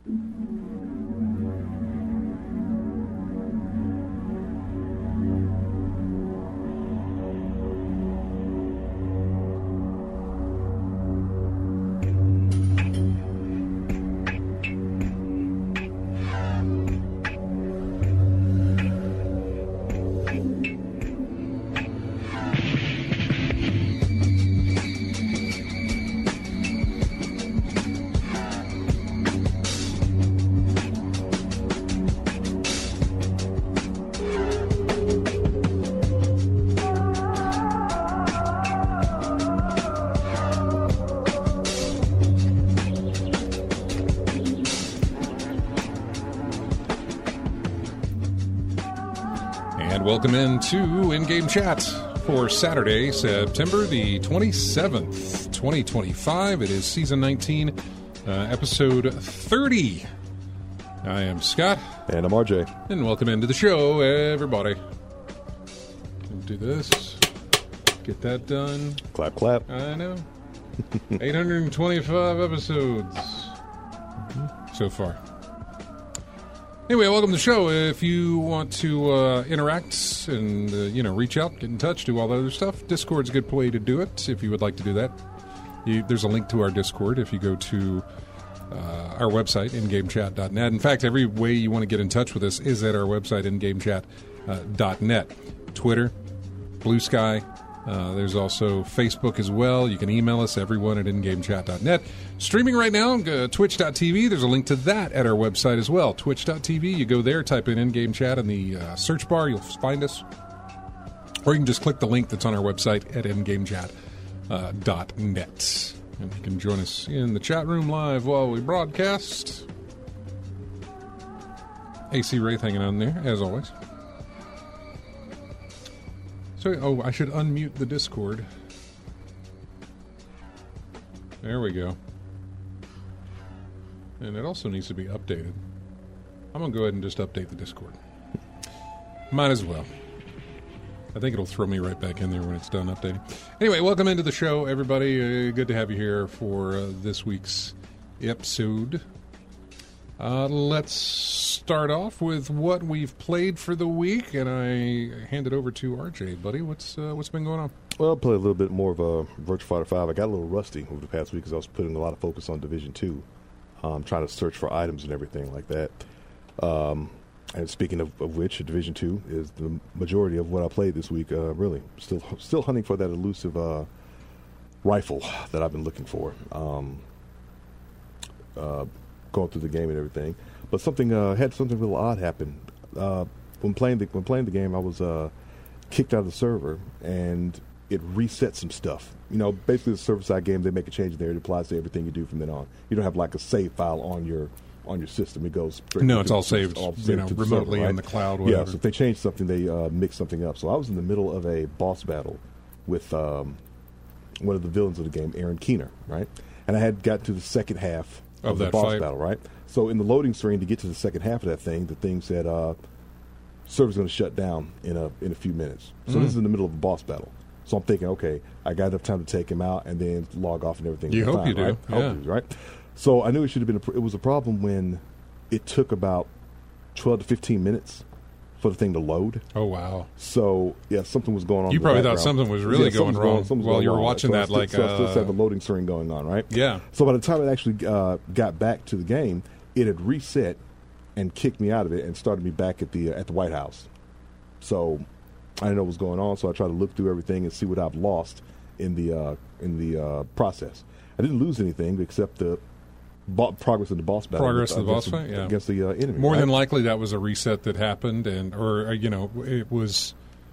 Welcome into In-Game Chat for Saturday, September the 27th, 2025. It is Season 19, Episode 30. I am Scott. And I'm RJ. And welcome into the show, everybody. Do this. Get that done. Clap, clap. I know. 825 episodes so far. Anyway, welcome to the show. If you want to interact and, reach out, get in touch, do all that other stuff, Discord's a good way to do it if you would like to do that. There's a link to our Discord if you go to our website, ingamechat.net. In fact, every way you want to get in touch with us is at our website, ingamechat.net. Twitter, Blue Sky. There's also Facebook as well. You can email us, everyone at ingamechat.net. Streaming right now, twitch.tv. There's a link to that at our website as well. Twitch.tv. You go there, type in In-Game Chat in the search bar. You'll find us. Or you can just click the link that's on our website at ingamechat.net. And you can join us in the chat room live while we broadcast. AC Wraith hanging on there, as always. So, I should unmute the Discord. There we go. And it also needs to be updated. I'm going to go ahead and just update the Discord. Might as well. I think it'll throw me right back in there when it's done updating. Anyway, welcome into the show, everybody. Good to have you here for this week's episode. Let's start off with what we've played for the week, and I hand it over to RJ, buddy. What's been going on? Well, I played a little bit more of a Virtua Fighter 5. I got a little rusty over the past week because I was putting a lot of focus on Division 2, trying to search for items and everything like that. And speaking of which, Division 2 is the majority of what I played this week, really. Still hunting for that elusive rifle that I've been looking for. Going through the game and everything, but something a little odd happen. When playing the game, I was kicked out of the server, and it reset some stuff. Basically the server-side game, they make a change there. It applies to everything you do from then on. You don't have like a save file on your system. It goes straight. No, it's all saved, remotely server, right? In the cloud. Whatever. Yeah. So if they change something, they mix something up. So I was in the middle of a boss battle with one of the villains of the game, Aaron Keener, right? And I had got to the second half of the boss fight battle, right? So in the loading screen to get to the second half of that thing, the thing said server's going to shut down in a few minutes. So this is in the middle of a boss battle. So I'm thinking, okay, I got enough time to take him out and then log off and everything. You hope you do, right? Yeah. Right? So I knew it should have been. It was a problem when it took about 12 to 15 minutes for the thing to load. Oh wow! So yeah, something was going on. You in probably the thought something was really going wrong while you were watching that. So I still had the loading screen going on, right? Yeah. So by the time it actually got back to the game, it had reset and kicked me out of it and started me back at the White House. So I didn't know what was going on. So I tried to look through everything and see what I've lost in the process. I didn't lose anything except the progress in the boss battle. Progress in the boss fight, yeah. Against the enemy. More than likely, that was a reset that happened, it was.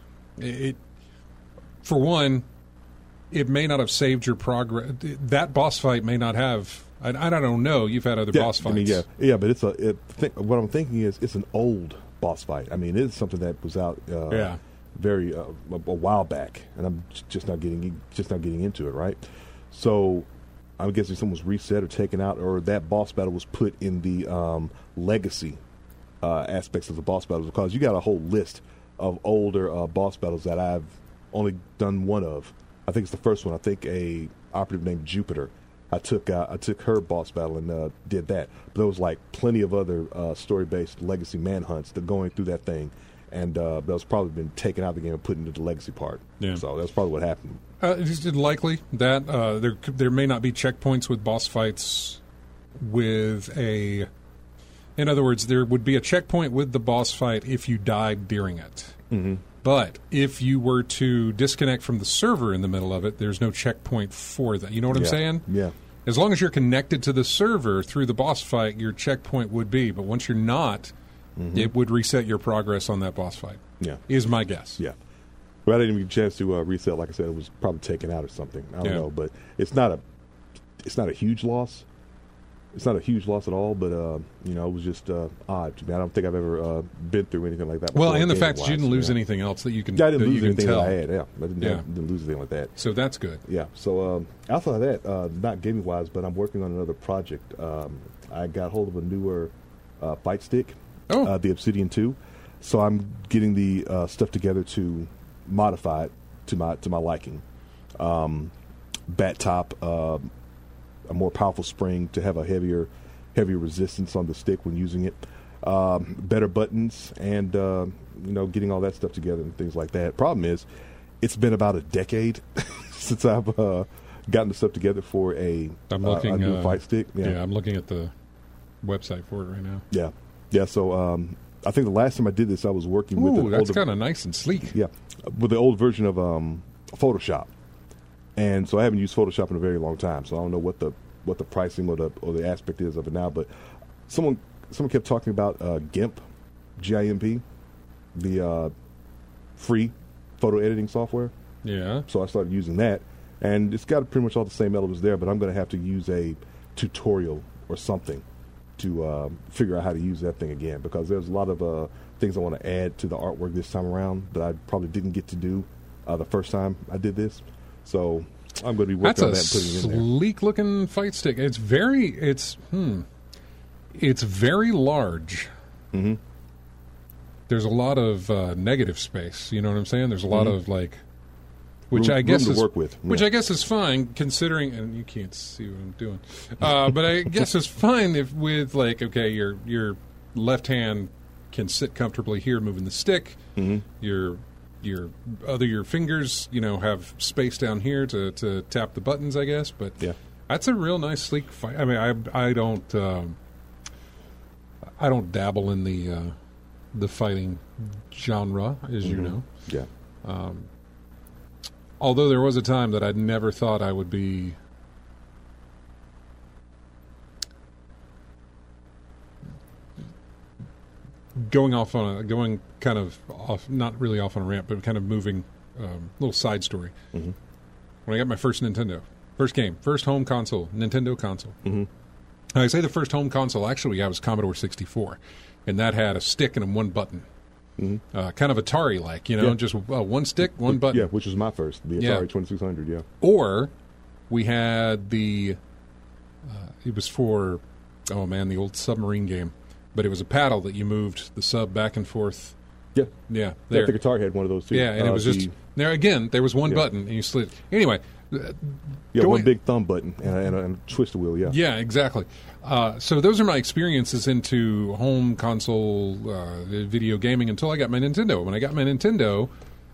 For one, it may not have saved your progress. That boss fight may not have. I don't know. You've had other boss fights. I mean, but it's what I'm thinking is it's an old boss fight. I mean, it's something that was out very a while back, and I'm just not getting into it, right? So I'm guessing someone was reset or taken out, or that boss battle was put in the legacy aspects of the boss battles, because you got a whole list of older boss battles that I've only done one of. I think it's the first one. I think a operative named Jupiter. I took her boss battle and did that. But there was like plenty of other story-based legacy manhunts that going through that thing, and that was probably been taken out of the game and put into the legacy part. Yeah. So that's probably what happened. It's likely that there may not be checkpoints with boss fights with a... In other words, there would be a checkpoint with the boss fight if you died during it. Mm-hmm. But if you were to disconnect from the server in the middle of it, there's no checkpoint for that. You know what I'm saying? Yeah. As long as you're connected to the server through the boss fight, your checkpoint would be. But once you're not, it would reset your progress on that boss fight. Yeah. Is my guess. Yeah. Well, I didn't even get a chance to reset. Like I said, it was probably taken out or something. I don't know. But it's not a huge loss. It's not a huge loss at all, but it was just odd to me. I don't think I've ever been through anything like that before. Well, and the fact that you didn't lose anything else that you can I didn't lose anything tell. that I had. Yeah, I didn't lose anything like that. So that's good. Yeah. So outside of that, not gaming wise, but I'm working on another project. I got hold of a newer fight stick, the Obsidian 2. So I'm getting the stuff together to modify it to my liking. Bat top. A more powerful spring to have a heavier resistance on the stick when using it, better buttons, and getting all that stuff together and things like that. Problem is, it's been about a decade since I've gotten the stuff together for a new fight stick. Yeah, I'm looking at the website for it right now. Yeah. So I think the last time I did this, I was working with. That's kind of nice and sleek. Yeah, with the old version of Photoshop. And so I haven't used Photoshop in a very long time, so I don't know what the pricing or the aspect is of it now. But someone kept talking about GIMP, GIMP, the free photo editing software. Yeah. So I started using that, and it's got pretty much all the same elements there. But I'm going to have to use a tutorial or something to figure out how to use that thing again, because there's a lot of things I want to add to the artwork this time around that I probably didn't get to do the first time I did this. So I'm going to be working on that and putting it in there. That's a sleek-looking fight stick. It's very large. Mm-hmm. There's a lot of negative space. You know what I'm saying? There's a lot of which I guess room to work with. Yeah. Which I guess is fine considering, and you can't see what I'm doing. But I guess it's fine if with your left hand can sit comfortably here moving the stick. Mm-hmm. Your fingers, have space down here to tap the buttons, I guess. But that's a real nice, sleek fight. I mean, I don't dabble in the fighting genre, as you know. Yeah. Although there was a time that I never thought I would be going kind of off, not really off on a ramp, but kind of moving, little side story. Mm-hmm. When I got my first Nintendo, first home console, Nintendo console. Mm-hmm. I say the first home console, actually, I was Commodore 64, and that had a stick and one button. Mm-hmm. Kind of Atari-like, just one stick, one button. Yeah, which was my first, the Atari 2600, yeah. Or we had it was for, the old submarine game. But it was a paddle that you moved the sub back and forth. Yeah. Yeah. There. I think Atari had one of those too. Yeah, and it was just there again. There was one button, and you slid. Anyway. One big thumb button and a twist wheel. Yeah. Yeah, exactly. So those are my experiences into home console video gaming until I got my Nintendo. When I got my Nintendo,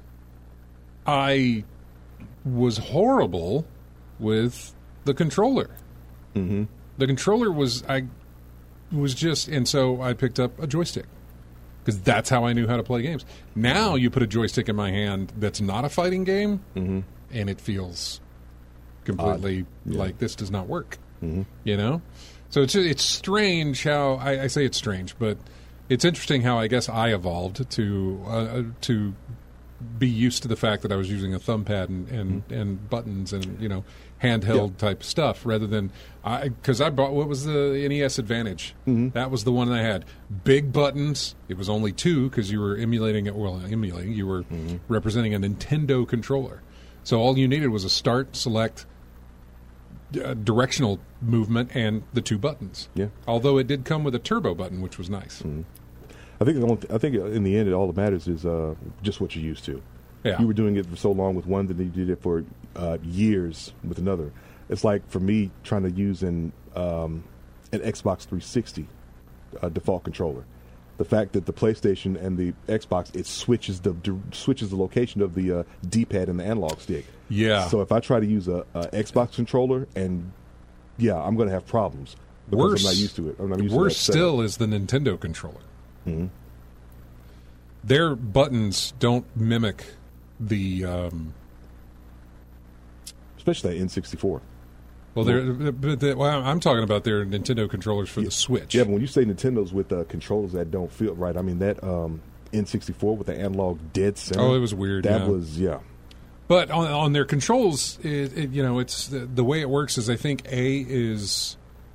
I was horrible with the controller. Mm-hmm. The controller was and so I picked up a joystick because that's how I knew how to play games. Now you put a joystick in my hand that's not a fighting game, and it feels completely like this does not work. Mm-hmm. So it's strange how I say it's strange, but it's interesting how I guess I evolved to be used to the fact that I was using a thumb pad and buttons and handheld type stuff rather than because I bought what was the NES Advantage. Mm-hmm. That was the one that I had big buttons. It was only 2 because you were you were representing a Nintendo controller. So all you needed was a start, select, directional movement, and the 2 buttons. Yeah. Although it did come with a turbo button, which was nice. Mm-hmm. I think in the end, all that matters is just what you're used to. Yeah. You were doing it for so long with one that you did it for years with another. It's like for me trying to use an Xbox 360 default controller. The fact that the PlayStation and the Xbox, it switches the location of the D-pad and the analog stick. Yeah. So if I try to use a Xbox controller, and I'm going to have problems because I'm not used to it. Worse still is the Nintendo controller. Mm-hmm. Their buttons don't mimic the, especially that N64. Well, I'm talking about their Nintendo controllers for the Switch. Yeah, but when you say Nintendo's with controllers that don't feel right, I mean that N64 with the analog dead center. Oh, it was weird. That was But on their controls, it's the way it works is I think A's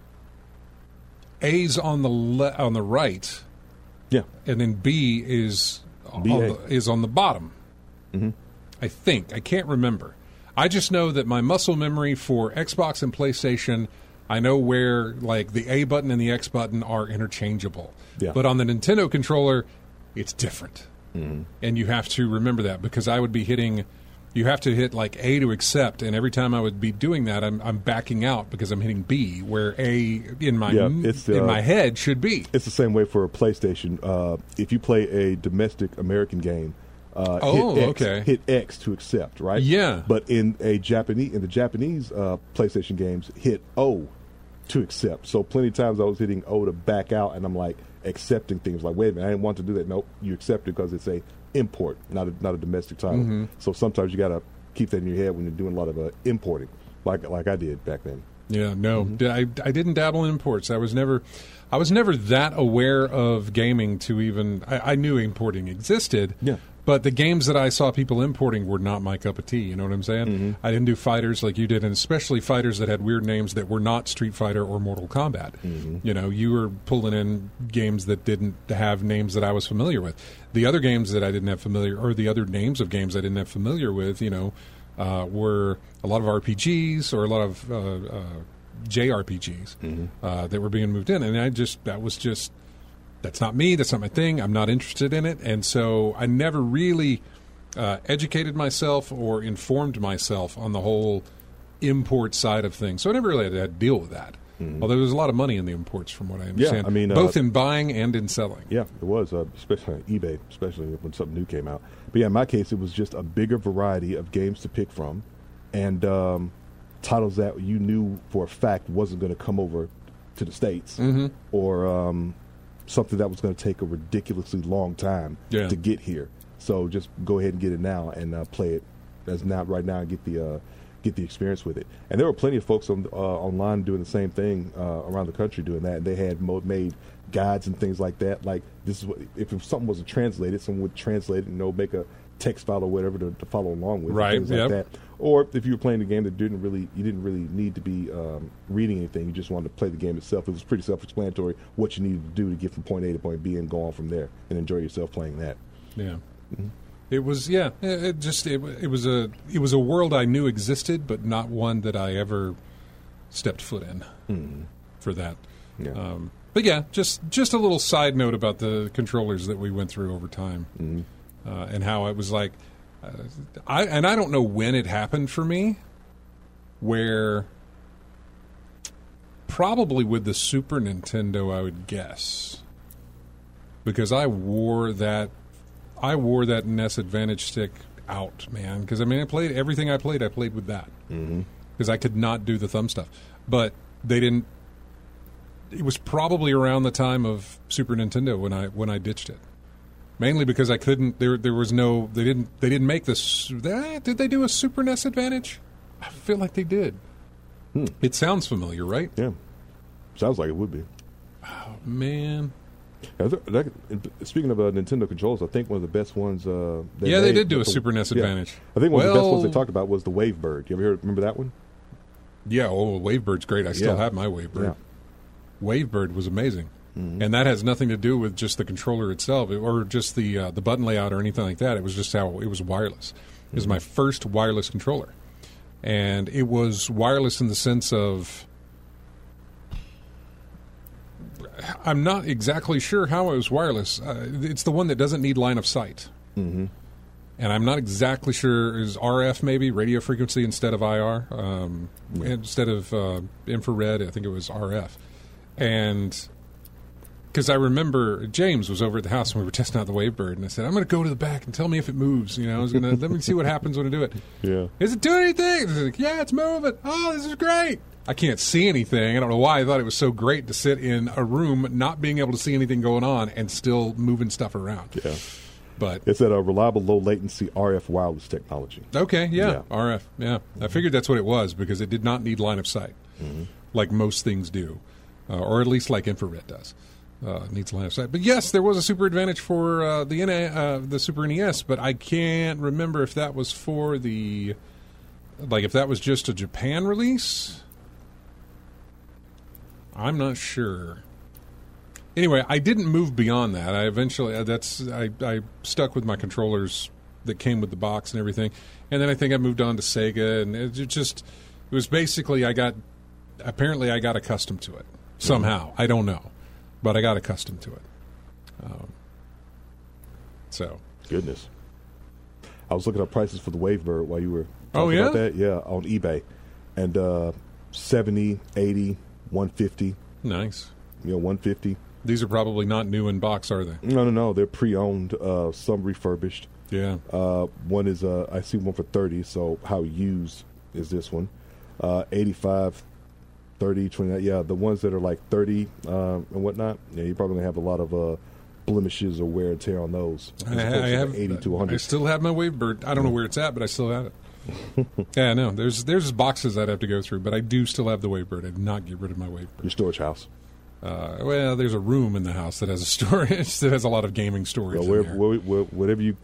on the right. Yeah, and then B is on the bottom. Mm-hmm. I think. I can't remember. I just know that my muscle memory for Xbox and PlayStation, I know where like the A button and the X button are interchangeable. Yeah. But on the Nintendo controller, it's different. Mm-hmm. And you have to remember that because I would be hitting. You have to hit like A to accept, and every time I would be doing that, I'm backing out because I'm hitting B, where A in my head should be. It's the same way for a PlayStation. If you play a domestic American game, hit X to accept, right? Yeah. But in the Japanese PlayStation games, hit O to accept. So plenty of times I was hitting O to back out, and I'm like accepting things. Like, wait a minute, I didn't want to do that. Nope, you accept it because it's a import, not a domestic title. Mm-hmm. So sometimes you got to keep that in your head when you're doing a lot of importing, like I did back then. Yeah, no, Mm-hmm. I didn't dabble in imports. I was never that aware of gaming to even. I knew importing existed. Yeah. But the games that I saw people importing were not my cup of tea. You know what I'm saying? Mm-hmm. I didn't do fighters like you did, and especially fighters that had weird names that were not Street Fighter or Mortal Kombat. Mm-hmm. You know, you were pulling in games that didn't have names that I was familiar with. The other games that I didn't have familiar, or the other names of games I didn't have familiar with, were a lot of RPGs or a lot of JRPGs that were being moved in, and that's not me. That's not my thing. I'm not interested in it. And so I never really educated myself or informed myself on the whole import side of things. So I never really had to deal with that. Mm-hmm. Although there's a lot of money in the imports from what I understand. Yeah, I mean, both in buying and in selling. Yeah, it was, especially on eBay, especially when something new came out. But yeah, in my case, it was just a bigger variety of games to pick from and titles that you knew for a fact wasn't going to come over to the States or something that was going to take a ridiculously long time to get here. So just go ahead and get it now and play it right now and get the experience with it. And there were plenty of folks online doing the same thing around the country doing that. And they had made guides and things like that. Like this is what if something wasn't translated, someone would translate it, make a text file or whatever to follow along with, right? Things like that. Or if you were playing a game that you didn't really need to be reading anything, you just wanted to play the game itself. It was pretty self-explanatory what you needed to do to get from point A to point B and go on from there and enjoy yourself playing that. Yeah, it was. Yeah, it was a world I knew existed, but not one that I ever stepped foot in for that. Yeah. But yeah, just a little side note about the controllers that we went through over time. And how it was like, I don't know when it happened for me, where probably with the Super Nintendo, I would guess, because I wore that NES Advantage stick out, man. Because I played everything I played with that because I could not do the thumb stuff, but they didn't. It was probably around the time of Super Nintendo when I ditched it. Mainly because I couldn't. There was no. They didn't make this. Did they do a Super NES Advantage? I feel like they did. It sounds familiar, right? Yeah, sounds like it would be. Oh man. Speaking of Nintendo controllers, I think one of the best ones. They did do a Super NES Advantage. I think one of the best ones they talked about was the Wavebird. You ever remember that one? Yeah. Oh, Wavebird's great. I still have my Wavebird. Yeah. Wavebird was amazing. And that has nothing to do with just the controller itself or just the button layout or anything like that. It was just how it was wireless. It was my first wireless controller. And it was wireless in the sense of I'm not exactly sure how it was wireless. It's the one that doesn't need line of sight. and I'm not exactly sure, is RF maybe, radio frequency instead of IR, instead of infrared, I think it was RF. And because I remember James was over at the house and we were testing out the Wavebird, and I said, I'm going to go to the back and tell me if it moves. I was going to, let me see what happens when I do it. Yeah. Is it doing anything? It's like, yeah, it's moving. Oh, this is great. I can't see anything. I don't know why I thought it was so great to sit in a room not being able to see anything going on and still moving stuff around. Yeah. But it's a reliable low latency RF wireless technology. Okay, yeah. RF, yeah. I figured that's what it was because it did not need line of sight, like most things do, or at least like infrared does. Needs line of sight. But yes, there was a Super Advantage for the Super NES, but I can't remember if that was for the, if that was just a Japan release. I'm not sure. Anyway, I didn't move beyond that. I eventually I stuck with my controllers that came with the box and everything, and then I think I moved on to Sega, and it was basically I got accustomed to it somehow. I don't know, but I got accustomed to it. So goodness, I was looking up prices for the Wavebird while you were talking about that. Yeah, on eBay, and 70, 80, 150. Nice. 150. These are probably not new in box, are they? No. They're pre-owned, some refurbished. Yeah. One is, I see one for 30, so how used is this one? 85, 30, 29. Yeah, the ones that are like 30 and whatnot, you're probably going to have a lot of blemishes or wear and tear on those. I have 80 to 100. I still have my Wavebird. I don't know where it's at, but I still have it. Yeah, no. There's boxes I'd have to go through, but I do still have the Wavebird. I did not get rid of my Wavebird. Your storage house? Well, there's a room in the house that has a storage that has a lot of gaming storage. Whatever you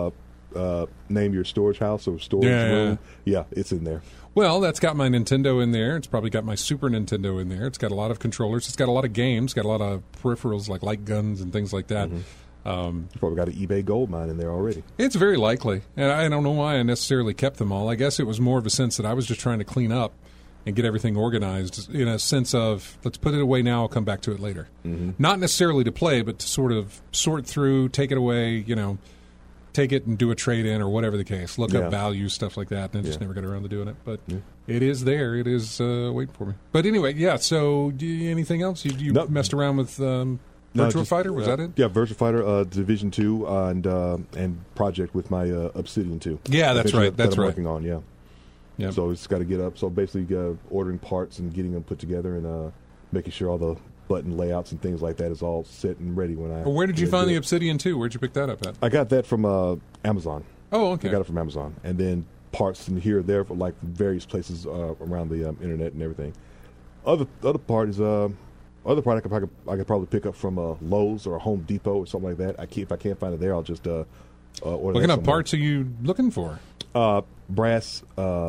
name your storage house or storage room, it's in there. Well, that's got my Nintendo in there. It's probably got my Super Nintendo in there. It's got a lot of controllers. It's got a lot of games. Got a lot of peripherals like light guns and things like that. You probably got an eBay gold mine in there already. It's very likely, and I don't know why I necessarily kept them all. I guess it was more of a sense that I was just trying to clean up and get everything organized in a sense of, let's put it away now, I'll come back to it later. Not necessarily to play, but to sort of sort through, take it away, take it and do a trade-in or whatever the case. Look up value, stuff like that, and I just never got around to doing it. But it is there. It is waiting for me. But anyway, so anything else? You messed around with Virtua Fighter? Was that it? Yeah, Virtua Fighter, Division 2, and Project with my Obsidian 2. Yeah, that's right. That I'm working on, yeah. Yep. So it's got to get up. So basically, ordering parts and getting them put together and making sure all the button layouts and things like that is all set and ready when I. Well, where did you find the Obsidian 2? Where'd you pick that up at? I got that from Amazon. Oh, okay. I got it from Amazon, and then parts in here or there for like various places around the internet and everything. Other part is other product I could probably pick up from Lowe's or Home Depot or something like that. If I can't find it there, I'll just order. What kind of parts are you looking for? Brass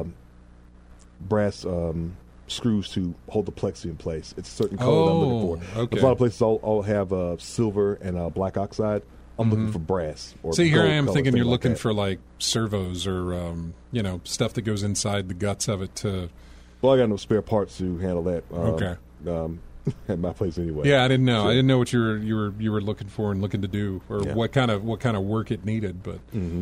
screws to hold the plexi in place. It's a certain color that I'm looking for. Okay. A lot of places all have silver and black oxide. I'm looking for brass. Or see, here I am thinking you're looking for like servos or stuff that goes inside the guts of it. Well, I got no spare parts to handle that. Okay. At my place anyway. Yeah, I didn't know. So, I didn't know what you were looking for and looking to do, or what kind of work it needed. But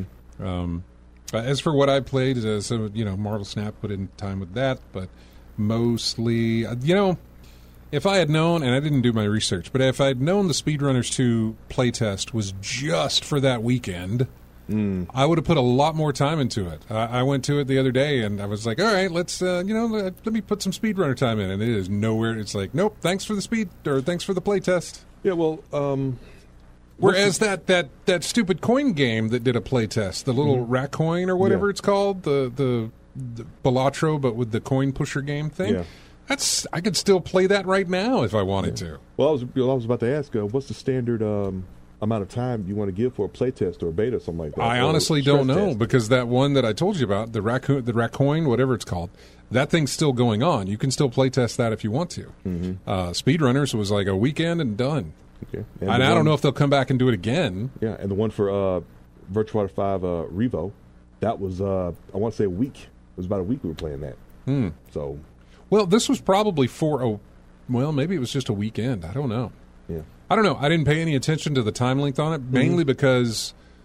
as for what I played, Marvel Snap put in time with that, but mostly, if I had known, and I didn't do my research, but if I had known the Speedrunners 2 playtest was just for that weekend, I would have put a lot more time into it. I went to it the other day, and I was like, all right, let's, let me put some Speedrunner time in, and it is nowhere. It's like, nope, thanks for the playtest. Yeah, well, whereas that stupid coin game that did a playtest, the little rat coin or whatever it's called, the Balatro, but with the coin pusher game thing. Yeah. I could still play that right now if I wanted to. Well, I was about to ask, what's the standard amount of time you want to give for a playtest or a beta or something like that? I honestly don't know because that one that I told you about, the rat coin, whatever it's called, that thing's still going on. You can still playtest that if you want to. Speedrunners was like a weekend and done. Okay. And I don't know if they'll come back and do it again. Yeah, and the one for Virtua Fighter 5 Revo, that was, I want to say a week. It was about a week we were playing that. So, well, this was probably maybe it was just a weekend. I don't know. Yeah. I don't know. I didn't pay any attention to the time length on it, mainly because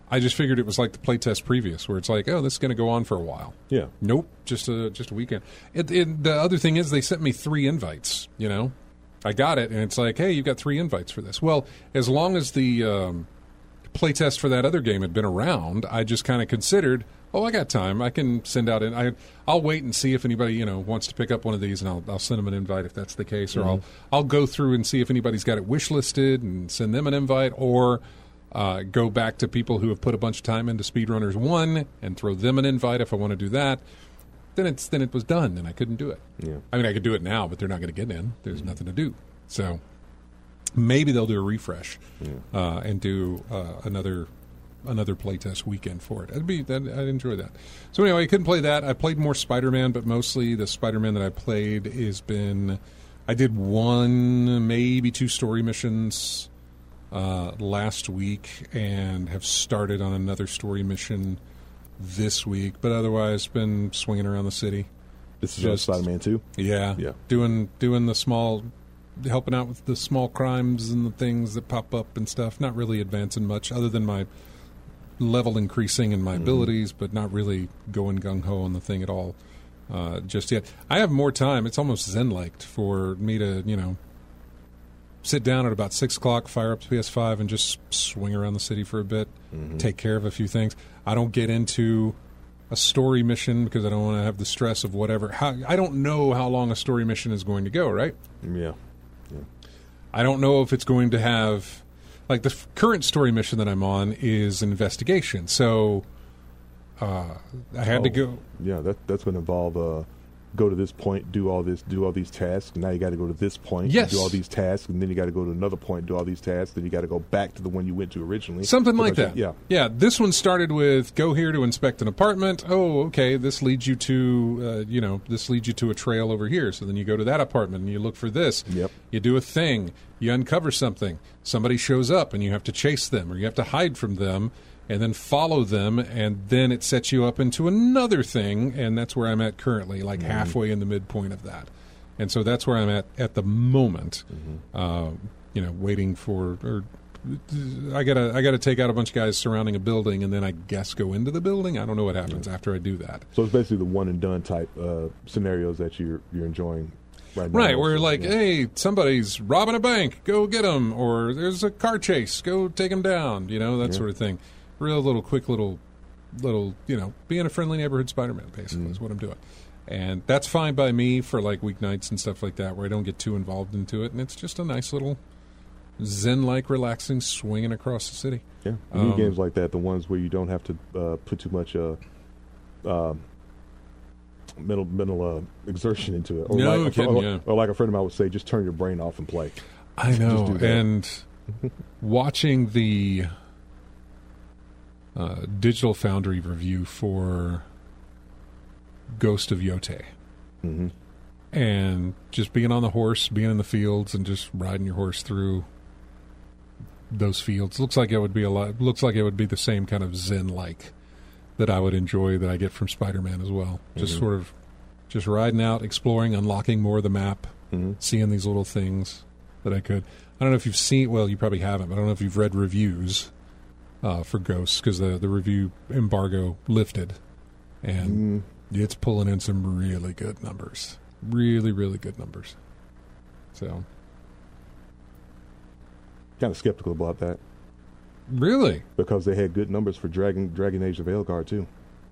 I just figured it was like the playtest previous, where it's like, oh, this is going to go on for a while. Yeah. Nope, just a weekend. The other thing is they sent me 3 invites, I got it, and it's like, hey, you've got 3 invites for this. Well, as long as the playtest for that other game had been around, I just kind of considered, I got time. I can send out I'll wait and see if anybody wants to pick up one of these, and I'll send them an invite if that's the case, or I'll go through and see if anybody's got it wish listed and send them an invite, or go back to people who have put a bunch of time into Speedrunners 1 and throw them an invite if I want to do that. Then it was done, and I couldn't do it. Yeah. I mean, I could do it now, but they're not going to get in. There's nothing to do. So maybe they'll do a refresh and do another playtest weekend for it. I'd enjoy that. So anyway, I couldn't play that. I played more Spider-Man, but mostly the Spider-Man that I played has been... I did 1, maybe 2 story missions last week, and have started on another story mission this week, but otherwise been swinging around the city. This is Spider-Man 2? Yeah. Doing the small, helping out with the small crimes and the things that pop up and stuff. Not really advancing much other than my level increasing and my abilities, but not really going gung-ho on the thing at all just yet. I have more time. It's almost Zen-like for me to, sit down at about 6 o'clock, fire up the PS5, and just swing around the city for a bit, take care of a few things. I don't get into a story mission because I don't want to have the stress of whatever. I don't know how long a story mission is going to go, right? Yeah. I don't know if it's going to have... Like, the current story mission that I'm on is an investigation, so I had to go... Yeah, that's going to involve... go to this point, do all these tasks. Now you got to go to this point, yes, do all these tasks, and then you got to go to another point, do all these tasks. Then you got to go back to the one you went to originally. Something like that. Yeah. This one started with go here to inspect an apartment. Oh, okay. This leads you to this leads you to a trail over here. So then you go to that apartment and you look for this. Yep. You do a thing. You uncover something. Somebody shows up and you have to chase them or you have to hide from them. And then follow them, and then it sets you up into another thing, and that's where I'm at currently, like halfway in the midpoint of that. And so that's where I'm at the moment, waiting for... I gotta take out a bunch of guys surrounding a building, and then I guess go into the building. I don't know what happens after I do that. So it's basically the one-and-done type scenarios that you're enjoying right now. Right, where hey, somebody's robbing a bank, go get them, or there's a car chase, go take them down, that sort of thing. Real quick little, being a friendly neighborhood Spider-Man, basically, is what I'm doing. And that's fine by me for, like, weeknights and stuff like that, where I don't get too involved into it. And it's just a nice little Zen-like, relaxing, swinging across the city. Yeah, new games like that, the ones where you don't have to put too much mental exertion into it. Or like a friend of mine would say, just turn your brain off and play. I know, and watching the... Digital Foundry review for Ghost of Yote. And just being on the horse, being in the fields, and just riding your horse through those fields. Looks like it would be the same kind of Zen-like that I would enjoy that I get from Spider-Man as well. Just sort of just riding out, exploring, unlocking more of the map, seeing these little things that I could. I don't know if you've seen, well, you probably haven't, but I don't know if you've read reviews for Ghosts, because the review embargo lifted, and it's pulling in some really good numbers. Really, really good numbers. So, kind of skeptical about that. Really? Because they had good numbers for Dragon Age of Veilguard too.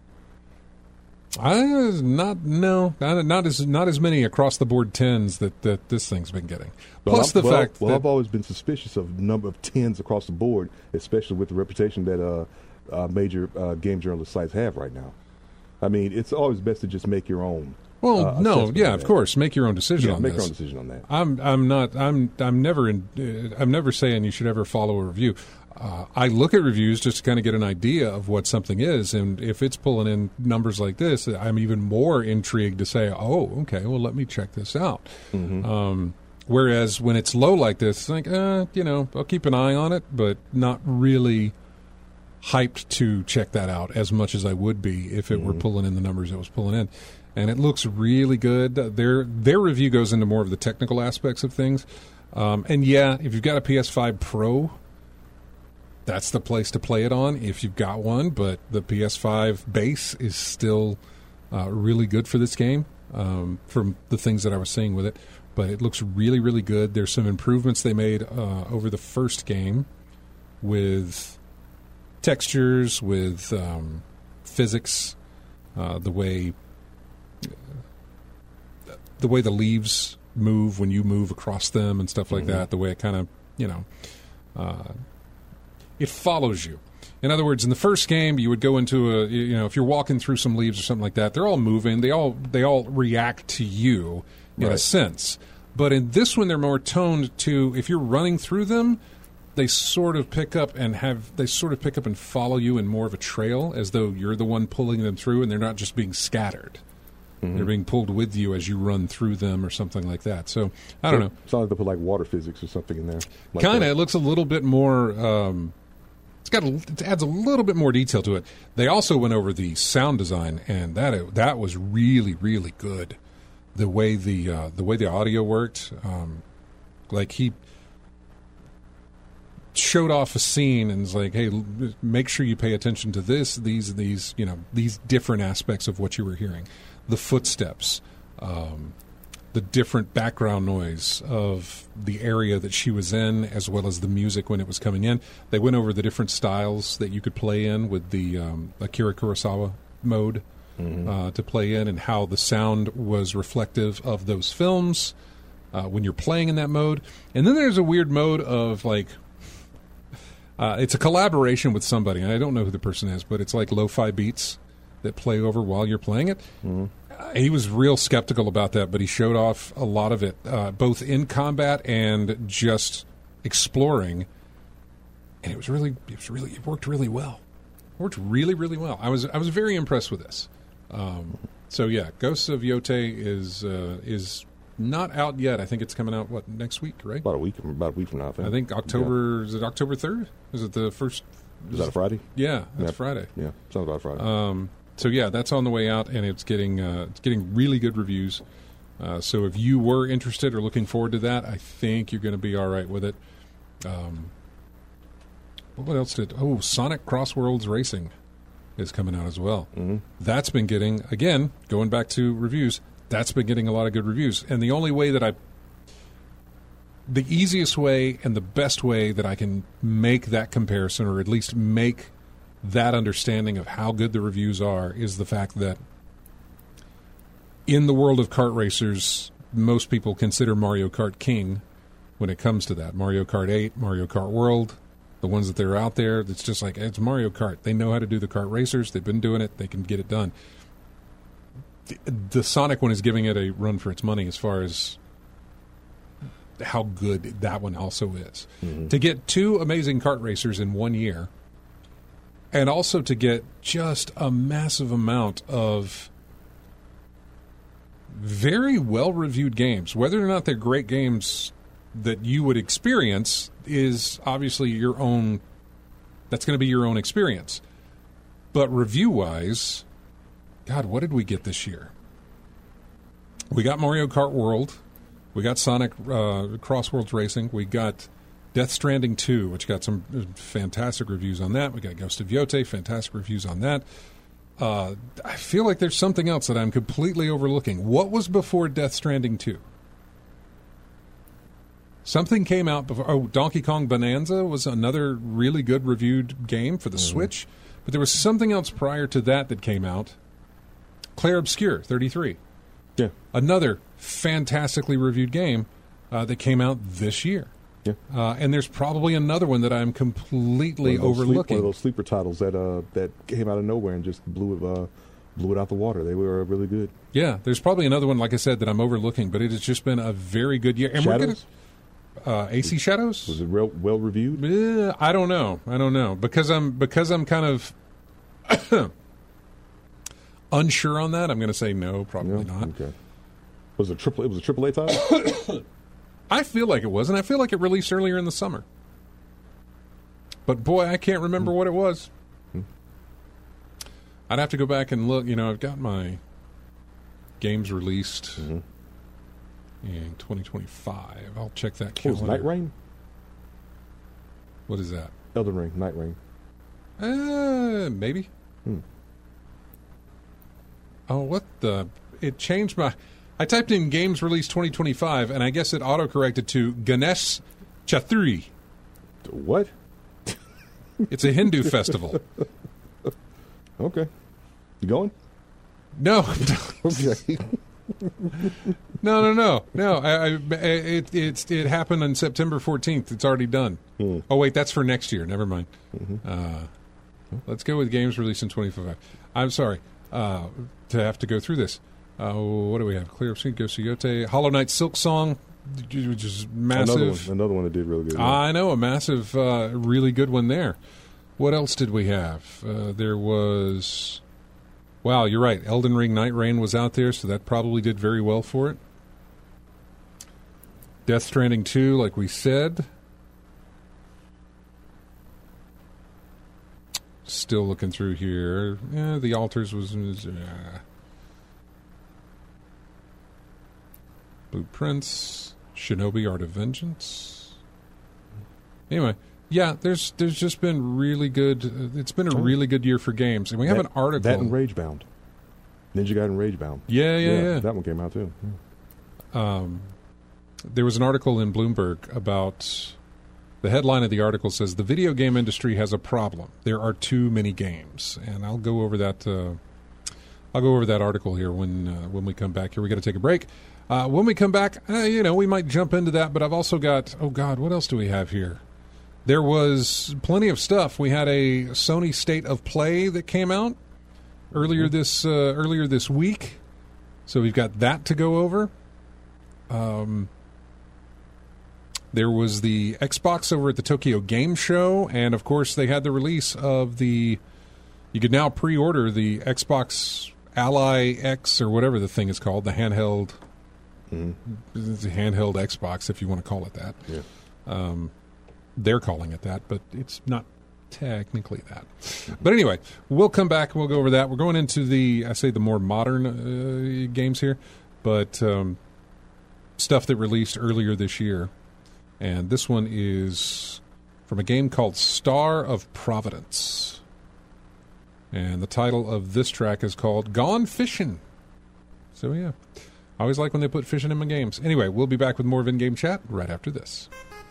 Not as many across the board 10s that this thing's been getting. Plus the fact that I've always been suspicious of number of 10s across the board, especially with the reputation that major game journalist sites have right now. I mean, it's always best to just make your own. Well, no, yeah, of course, make your own decision on make this. Your own decision on that. I'm never saying you should ever follow a review. I look at reviews just to kind of get an idea of what something is, and if it's pulling in numbers like this, I'm even more intrigued to say, oh, okay, well, let me check this out. Whereas when it's low like this, it's like, I'll keep an eye on it, but not really hyped to check that out as much as I would be if it were pulling in the numbers it was pulling in. And it looks really good. Their review goes into more of the technical aspects of things. And yeah, if you've got a PS5 Pro, that's the place to play it on if you've got one. But the PS5 base is still really good for this game from the things that I was seeing with it. But it looks really, really good. There's some improvements they made over the first game with textures, with physics, the way the leaves move when you move across them and stuff like that, the way it kind of, it follows you. In other words, in the first game, you would go into if you're walking through some leaves or something like that, they're all moving. They all react to you in a sense. But in this one, they're more toned to, if you're running through them, they sort of pick up and follow you in more of a trail, as though you're the one pulling them through, and they're not just being scattered. They're being pulled with you as you run through them or something like that. So, I don't know. It's like they put like water physics or something in there. Kind of. It looks a little bit more... it adds a little bit more detail to it. They also went over the sound design, and that was really, really good. The way the audio worked, like he showed off a scene and was like, "Hey, make sure you pay attention to these different aspects of what you were hearing, the footsteps, the different background noise of the area that she was in, as well as the music when it was coming in." They went over the different styles that you could play in with the Akira Kurosawa mode to play in, and how the sound was reflective of those films when you're playing in that mode. And then there's a weird mode of like, it's a collaboration with somebody, and I don't know who the person is, but it's like lo-fi beats that play over while you're playing it. He was real skeptical about that, but he showed off a lot of it, both in combat and just exploring, and it worked really well. It worked really, really well. I was very impressed with this. So yeah, Ghosts of Yotei is not out yet. I think it's coming out next week, right? About a week from now. I think October. Yeah. Is it October 3rd? Is it the first? Is that a Friday? Yeah, that's Friday. Yeah, sounds about Friday. So yeah, that's on the way out, and it's getting really good reviews. So if you were interested or looking forward to that, I think you're going to be all right with it. What else Sonic Cross Worlds Racing is coming out as well. That's been getting, again, going back to reviews, that's been getting a lot of good reviews. And the only way the easiest way and the best way that I can make that comparison, or at least make that understanding of how good the reviews are, is the fact that in the world of kart racers, most people consider Mario Kart king when it comes to that. Mario Kart 8, Mario Kart World, the ones that they're out there, it's just like, it's Mario Kart. They know how to do the kart racers. They've been doing it. They can get it done. The Sonic one is giving it a run for its money as far as how good that one also is. To get two amazing kart racers in 1 year, and also to get just a massive amount of very well-reviewed games. Whether or not they're great games that you would experience is obviously your own. That's going to be your own experience. But review-wise, God, what did we get this year? We got Mario Kart World. We got Sonic Cross Worlds Racing. We got Death Stranding 2, which got some fantastic reviews on that. We got Ghost of Yotei, fantastic reviews on that. I feel like there's something else that I'm completely overlooking. What was before Death Stranding 2? Something came out before. Oh, Donkey Kong Bonanza was another really good reviewed game for the Switch. But there was something else prior to that came out. Clair Obscur 33. Yeah. Another fantastically reviewed game that came out this year. Yeah. And there's probably another one that I'm completely overlooking. One of those sleeper titles that came out of nowhere and just blew it out the water. They were really good. Yeah, there's probably another one, like I said, that I'm overlooking, but it has just been a very good year. And Shadows? AC Shadows? Was it well reviewed? I don't know. Because I'm kind of unsure on that. I'm going to say no, probably not. Okay. It was a AAA title? I feel like it was, and I feel like it released earlier in the summer. But boy, I can't remember what it was. I'd have to go back and look. I've got my games released in 2025. I'll check that calendar. Was Night Rain? What is that? Elden Ring, Night Ring. Maybe. Oh, what the... It changed my... I typed in games released 2025, and I guess it auto-corrected to Ganesh Chaturthi. What? It's a Hindu festival. Okay. You going? No. Okay. No. It happened on September 14th. It's already done. Oh, wait, that's for next year. Never mind. Let's go with games released in 2025. I'm sorry to have to go through this. What do we have? Clear of Sea, Ghost Yote, Hollow Knight Silk Song, which is massive. Another one that did really good. I know, a massive, really good one there. What else did we have? There was... Wow, you're right. Elden Ring Night Rain was out there, so that probably did very well for it. Death Stranding 2, like we said. Still looking through here. The Altars was... Blueprints, Shinobi Art of Vengeance. Anyway, yeah, there's just been really good... It's been a really good year for games. And we have an article... That and Ragebound. Ninja Gaiden Ragebound. Yeah. That one came out, too. There was an article in Bloomberg about... The headline of the article says, the video game industry has a problem. There are too many games. And I'll go over that... I'll go over that article here when we come back here. We got to take a break. When we come back, we might jump into that, but I've also got, oh God, what else do we have here? There was plenty of stuff. We had a Sony State of Play that came out earlier this week, so we've got that to go over. There was the Xbox over at the Tokyo Game Show, and of course they had the release of you could now pre-order the Xbox Ally X or whatever the thing is called, the handheld... It's a handheld Xbox, if you want to call it that. Yeah. They're calling it that, but it's not technically that. But anyway, we'll come back and we'll go over that. We're going into the more modern games here, but stuff that released earlier this year. And this one is from a game called Star of Providence. And the title of this track is called Gone Fishing. So, yeah. I always like when they put fishing in my games. Anyway, we'll be back with more of In-Game Chat right after this.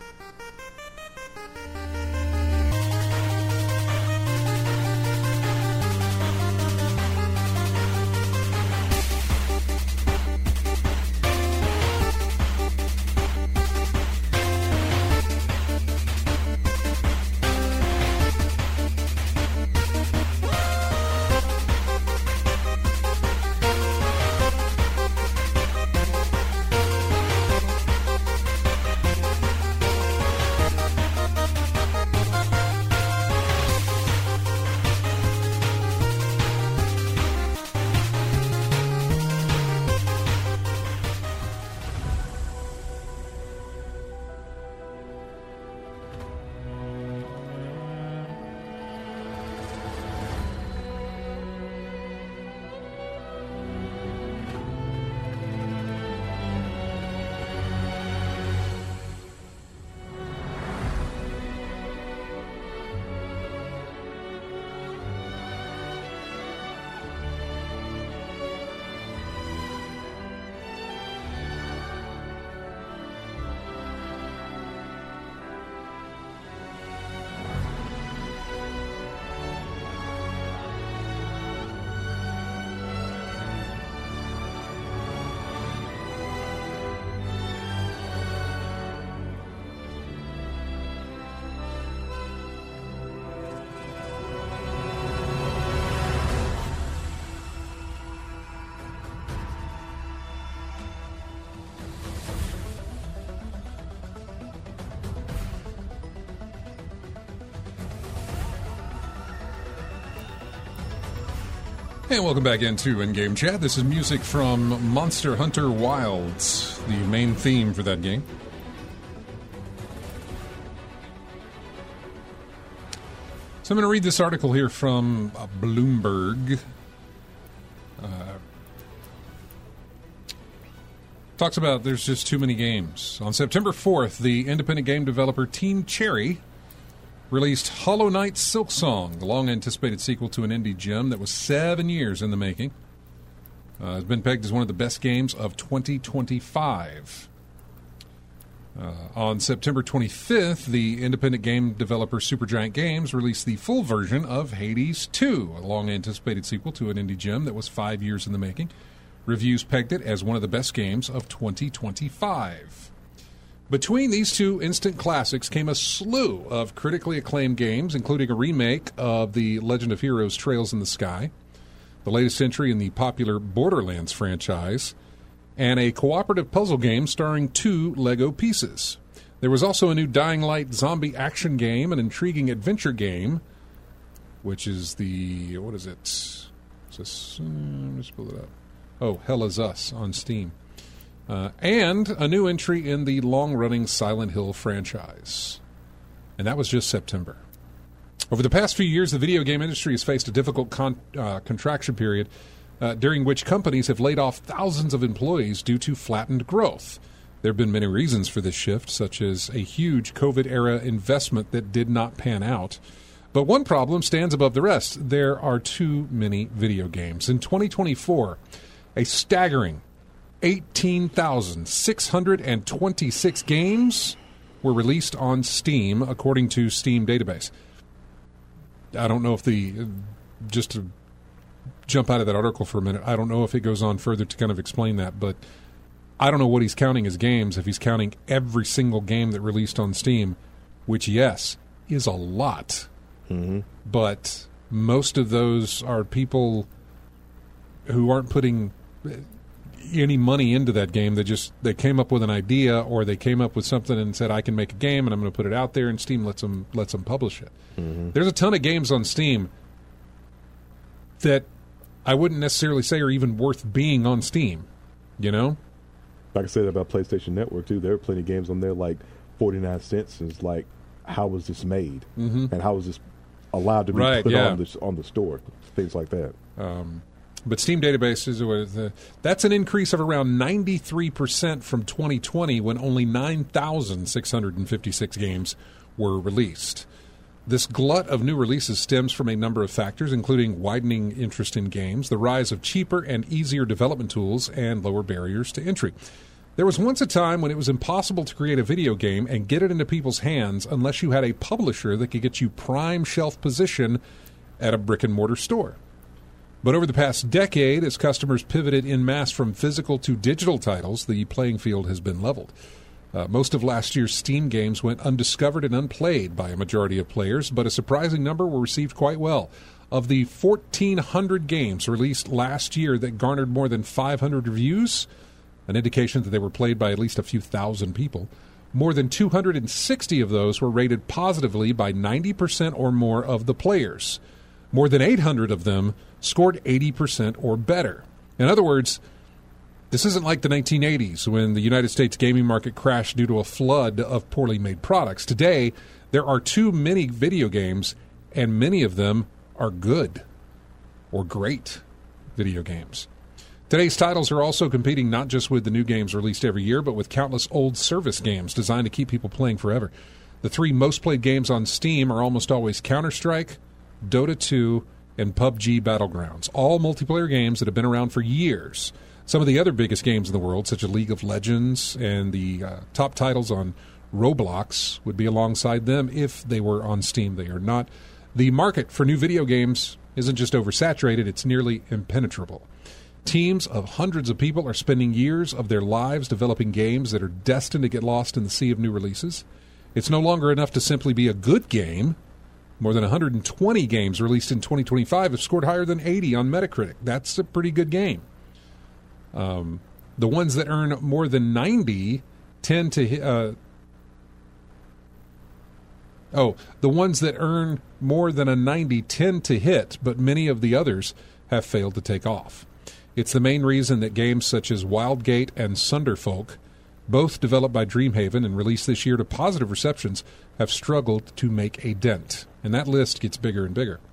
And welcome back into In-Game Chat. This is music from Monster Hunter Wilds, the main theme for that game. So I'm going to read this article here from Bloomberg. Talks about there's just too many games. On September 4th, the independent game developer Team Cherry released Hollow Knight Silksong, the long-anticipated sequel to an indie gem that was 7 years in the making. It's been pegged as one of the best games of 2025. On September 25th, the independent game developer Supergiant Games released the full version of Hades 2, a long-anticipated sequel to an indie gem that was 5 years in the making. Reviews pegged it as one of the best games of 2025. Between these two instant classics came a slew of critically acclaimed games, including a remake of the Legend of Heroes Trails in the Sky, the latest entry in the popular Borderlands franchise, and a cooperative puzzle game starring 2 Lego pieces. There was also a new Dying Light zombie action game, an intriguing adventure game, which is the, what is it? Let's pull it up. Oh, Hell Is Us on Steam. And a new entry in the long-running Silent Hill franchise. And that was just September. Over the past few years, the video game industry has faced a difficult contraction period during which companies have laid off thousands of employees due to flattened growth. There have been many reasons for this shift, such as a huge COVID-era investment that did not pan out. But one problem stands above the rest. There are too many video games. In 2024, a staggering 18,626 games were released on Steam, according to Steam database. I don't know if just to jump out of that article for a minute, I don't know if it goes on further to kind of explain that, but I don't know what he's counting as games, if he's counting every single game that released on Steam, which, yes, is a lot. Mm-hmm. But most of those are people who aren't putting any money into that game. They came up with an idea, or they came up with something and said, I can make a game and I'm going to put it out there, and Steam lets them publish it. Mm-hmm. There's a ton of games on Steam that I wouldn't necessarily say are even worth being on Steam, you know? Like I said about PlayStation Network, too, there are plenty of games on there like 49 cents. And it's like, how was this made? Mm-hmm. And how was this allowed to be put on the store? Things like that. But Steam database that's an increase of around 93% from 2020, when only 9,656 games were released. This glut of new releases stems from a number of factors, including widening interest in games, the rise of cheaper and easier development tools, and lower barriers to entry. There was once a time when it was impossible to create a video game and get it into people's hands unless you had a publisher that could get you prime shelf position at a brick-and-mortar store. But over the past decade, as customers pivoted en masse from physical to digital titles, the playing field has been leveled. Most of last year's Steam games went undiscovered and unplayed by a majority of players, but a surprising number were received quite well. Of the 1,400 games released last year that garnered more than 500 reviews, an indication that they were played by at least a few thousand people, more than 260 of those were rated positively by 90% or more of the players. More than 800 of them scored 80% or better. In other words, this isn't like the 1980s when the United States gaming market crashed due to a flood of poorly made products. Today, there are too many video games, and many of them are good or great video games. Today's titles are also competing not just with the new games released every year, but with countless old service games designed to keep people playing forever. The 3 most played games on Steam are almost always Counter-Strike, Dota 2, and PUBG Battlegrounds, all multiplayer games that have been around for years. Some of the other biggest games in the world, such as League of Legends and the top titles on Roblox, would be alongside them if they were on Steam. They are not. The market for new video games isn't just oversaturated, it's nearly impenetrable. Teams of hundreds of people are spending years of their lives developing games that are destined to get lost in the sea of new releases. It's no longer enough to simply be a good game. More than 120 games released in 2025 have scored higher than 80 on Metacritic. That's a pretty good game. The ones that earn more than 90 tend to hit... the ones that earn more than a 90 tend to hit, but many of the others have failed to take off. It's the main reason that games such as Wildgate and Sunderfolk, both developed by Dreamhaven and released this year to positive receptions, have struggled to make a dent. And that list gets bigger and bigger.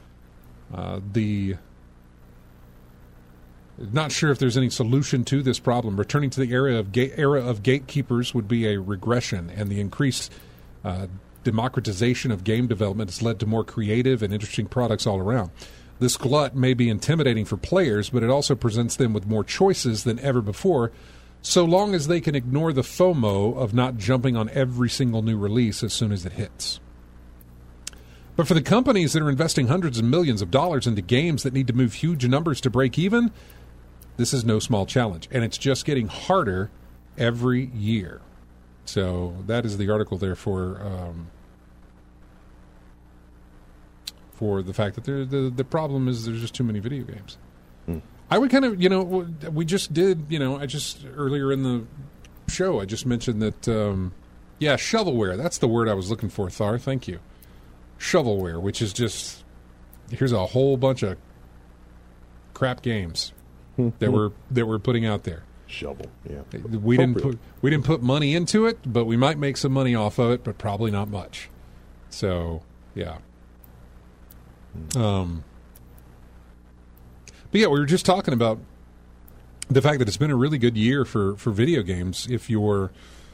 Not sure if there's any solution to this problem. Returning to the era of gatekeepers would be a regression, and the increased democratization of game development has led to more creative and interesting products all around. This glut may be intimidating for players, but it also presents them with more choices than ever before, so long as they can ignore the FOMO of not jumping on every single new release as soon as it hits. But for the companies that are investing hundreds of millions of dollars into games that need to move huge numbers to break even, this is no small challenge, and it's just getting harder every year. So that is the article there for the fact that the problem is there's just too many video games. I would kind of, we just did, I just, earlier in the show, I just mentioned that, shovelware. That's the word I was looking for, Thar. Thank you. Shovelware, which is just, here's a whole bunch of crap games that we're putting out there. Shovel, yeah. We didn't put money into it, but we might make some money off of it, but probably not much. So, yeah. But yeah, we were just talking about the fact that it's been a really good year for video games. If you're,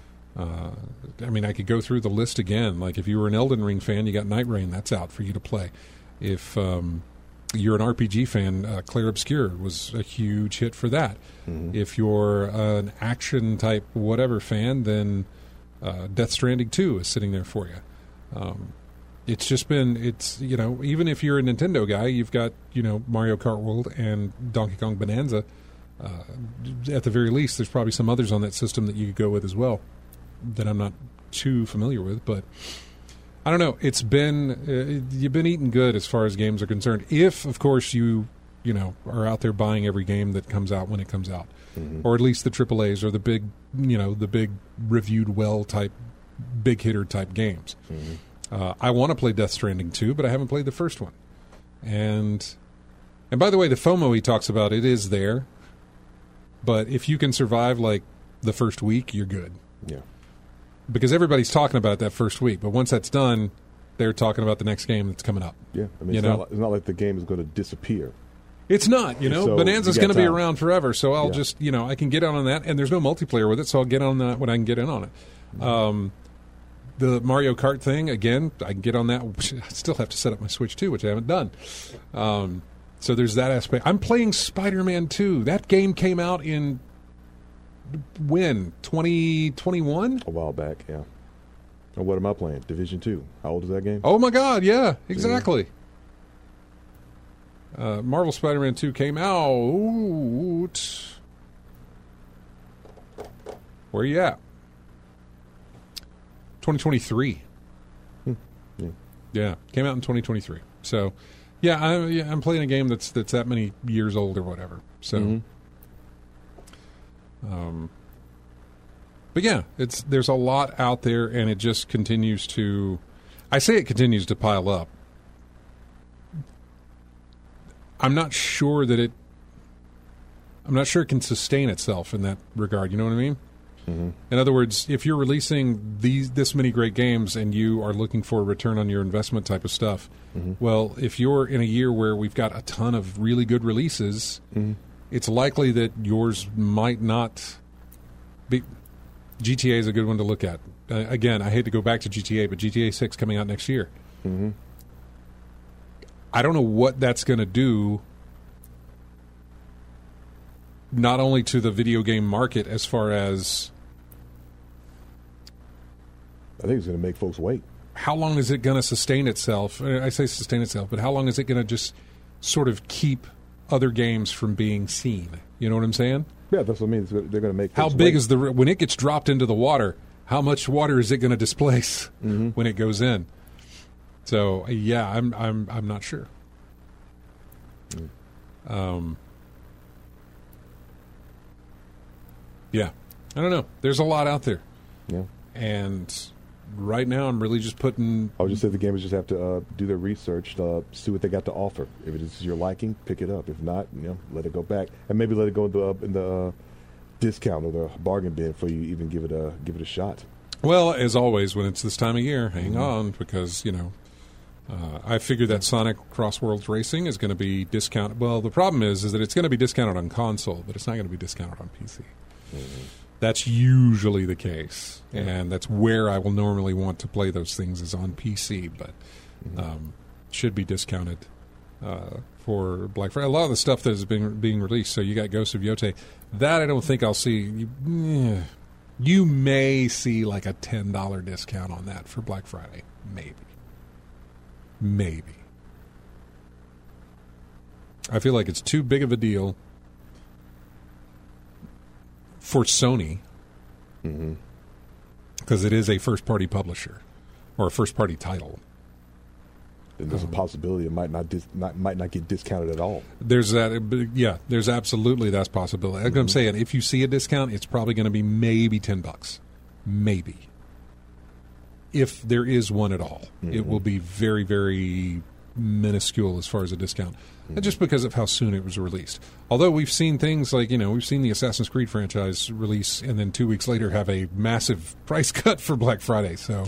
I could go through the list again. Like if you were an Elden Ring fan, you got Night Rain. That's out for you to play. If you're an RPG fan, Clair Obscur was a huge hit for that. Mm-hmm. If you're an action type whatever fan, then Death Stranding 2 is sitting there for you. It's just been, even if you're a Nintendo guy, you've got, Mario Kart World and Donkey Kong Bonanza. At the very least, there's probably some others on that system that you could go with as well that I'm not too familiar with. But I don't know. It's been, you've been eating good as far as games are concerned. If, of course, you are out there buying every game that comes out when it comes out. Mm-hmm. Or at least the AAAs or the big, the big reviewed well type, big hitter type games. Mm-hmm. I want to play Death Stranding 2, but I haven't played the first one. And by the way, the FOMO he talks about, it is there. But if you can survive like the first week, you're good. Yeah. Because everybody's talking about that first week. But once that's done, they're talking about the next game that's coming up. Yeah. It's not like the game is going to disappear. It's not, So Bonanza's going to be around forever. So I'll just, I can get on that. And there's no multiplayer with it, so I'll get on that when I can get in on it. Mm-hmm. The Mario Kart thing, again, I can get on that. I still have to set up my Switch too, which I haven't done. So there's that aspect. I'm playing Spider-Man 2. That game came out in, when? 2021? A while back, yeah. And what am I playing? Division 2. How old is that game? Oh, my God, yeah, exactly. Marvel Spider-Man 2 came out. Where are you at? 2023. Yeah, came out in 2023. So, I'm playing a game that's that many years old or whatever. So, but yeah, there's a lot out there, and it just continues to. I say it continues to pile up. I'm not sure it can sustain itself in that regard. You know what I mean? Mm-hmm. In other words, if you're releasing this many great games and you are looking for a return on your investment type of stuff, well, if you're in a year where we've got a ton of really good releases, it's likely that yours might not be. GTA is a good one to look at. Again, I hate to go back to GTA, but GTA 6 coming out next year. Mm-hmm. I don't know what that's going to do not only to the video game market as far as... I think it's going to make folks wait. How long is it going to sustain itself? I say sustain itself, but how long is it going to just sort of keep other games from being seen? You know what I'm saying? Yeah, that's what I mean. They're going to make how big is when it gets dropped into the water, how much water is it going to displace when it goes in? So, yeah, I'm not sure. Yeah, I don't know. There's a lot out there. Yeah. And right now I'm really just putting... I would just say the gamers just have to do their research, see what they got to offer. If it is your liking, pick it up. If not, let it go back. And maybe let it go in the discount or the bargain bin before you even give it a shot. Well, as always, when it's this time of year, hang on, because, I figure that Sonic Cross Worlds Racing is going to be discounted. Well, the problem is that it's going to be discounted on console, but it's not going to be discounted on PC. That's usually the case, and that's where I will normally want to play those things is on PC, but should be discounted for Black Friday. A lot of the stuff that is being released, so you got Ghost of Yotei. That I don't think I'll see. You may see like a $10 discount on that for Black Friday. Maybe. I feel like it's too big of a deal for Sony because it is a first-party publisher or a first-party title. Then there's a possibility it might not get discounted at all. There's that, yeah. There's absolutely that possibility. Like I'm saying, if you see a discount, it's probably going to be maybe $10, maybe. If there is one at all, it will be very, very minuscule as far as a discount, just because of how soon it was released. Although we've seen things like we've seen the Assassin's Creed franchise release, and then 2 weeks later have a massive price cut for Black Friday. So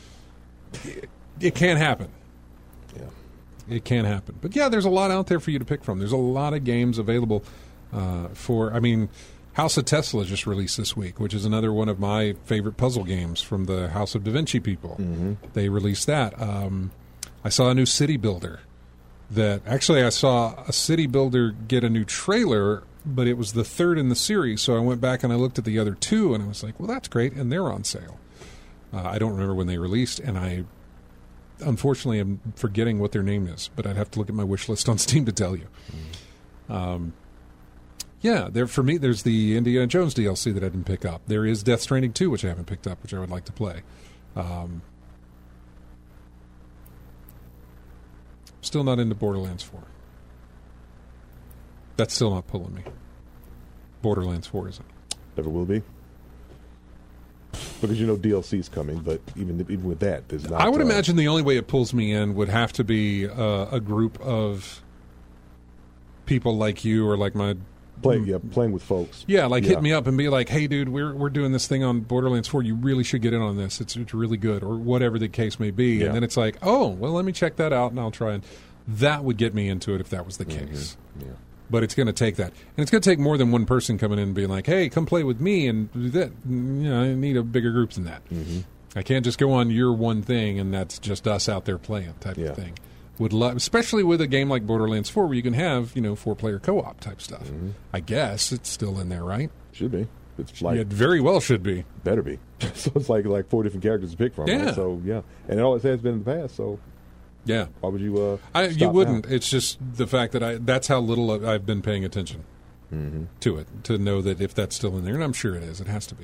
it can happen. It can happen. But, there's a lot out there for you to pick from. There's a lot of games available House of Tesla just released this week, which is another one of my favorite puzzle games from the House of Da Vinci people. They released that. I saw a new City Builder. I saw a City Builder get a new trailer, but it was the third in the series, so I went back and I looked at the other two, and I was like, well, that's great, and they're on sale. I don't remember when they released, and I unfortunately am forgetting what their name is, but I'd have to look at my wish list on Steam to tell you. For me, there's the Indiana Jones DLC that I didn't pick up. There is Death Stranding 2, which I haven't picked up, which I would like to play. Still not into Borderlands 4. That's still not pulling me. Borderlands 4 isn't. Never will be. Because DLC's coming, but even with that, there's not. I would imagine the only way it pulls me in would have to be a group of people like you or like my playing with folks. Hit me up and be like, hey, dude, we're doing this thing on Borderlands 4. You really should get in on this. It's really good, or whatever the case may be. Yeah. And then it's like, oh, well, let me check that out, and I'll try. And that would get me into it if that was the case. Yeah. But it's going to take that. And it's going to take more than one person coming in and being like, hey, come play with me. And that, I need a bigger group than that. I can't just go on your one thing and that's just us out there playing type of thing. Would love, especially with a game like Borderlands 4 where you can have, 4-player co-op type stuff. I guess it's still in there, right? Should be. It's like it very well should be. Better be. So it's like 4 different characters to pick from. Yeah. Right? So, And it always has been in the past, so... Yeah. Why would you you wouldn't. Now? It's just the fact that that's how little I've been paying attention to it, to know that if that's still in there, and I'm sure it is. It has to be.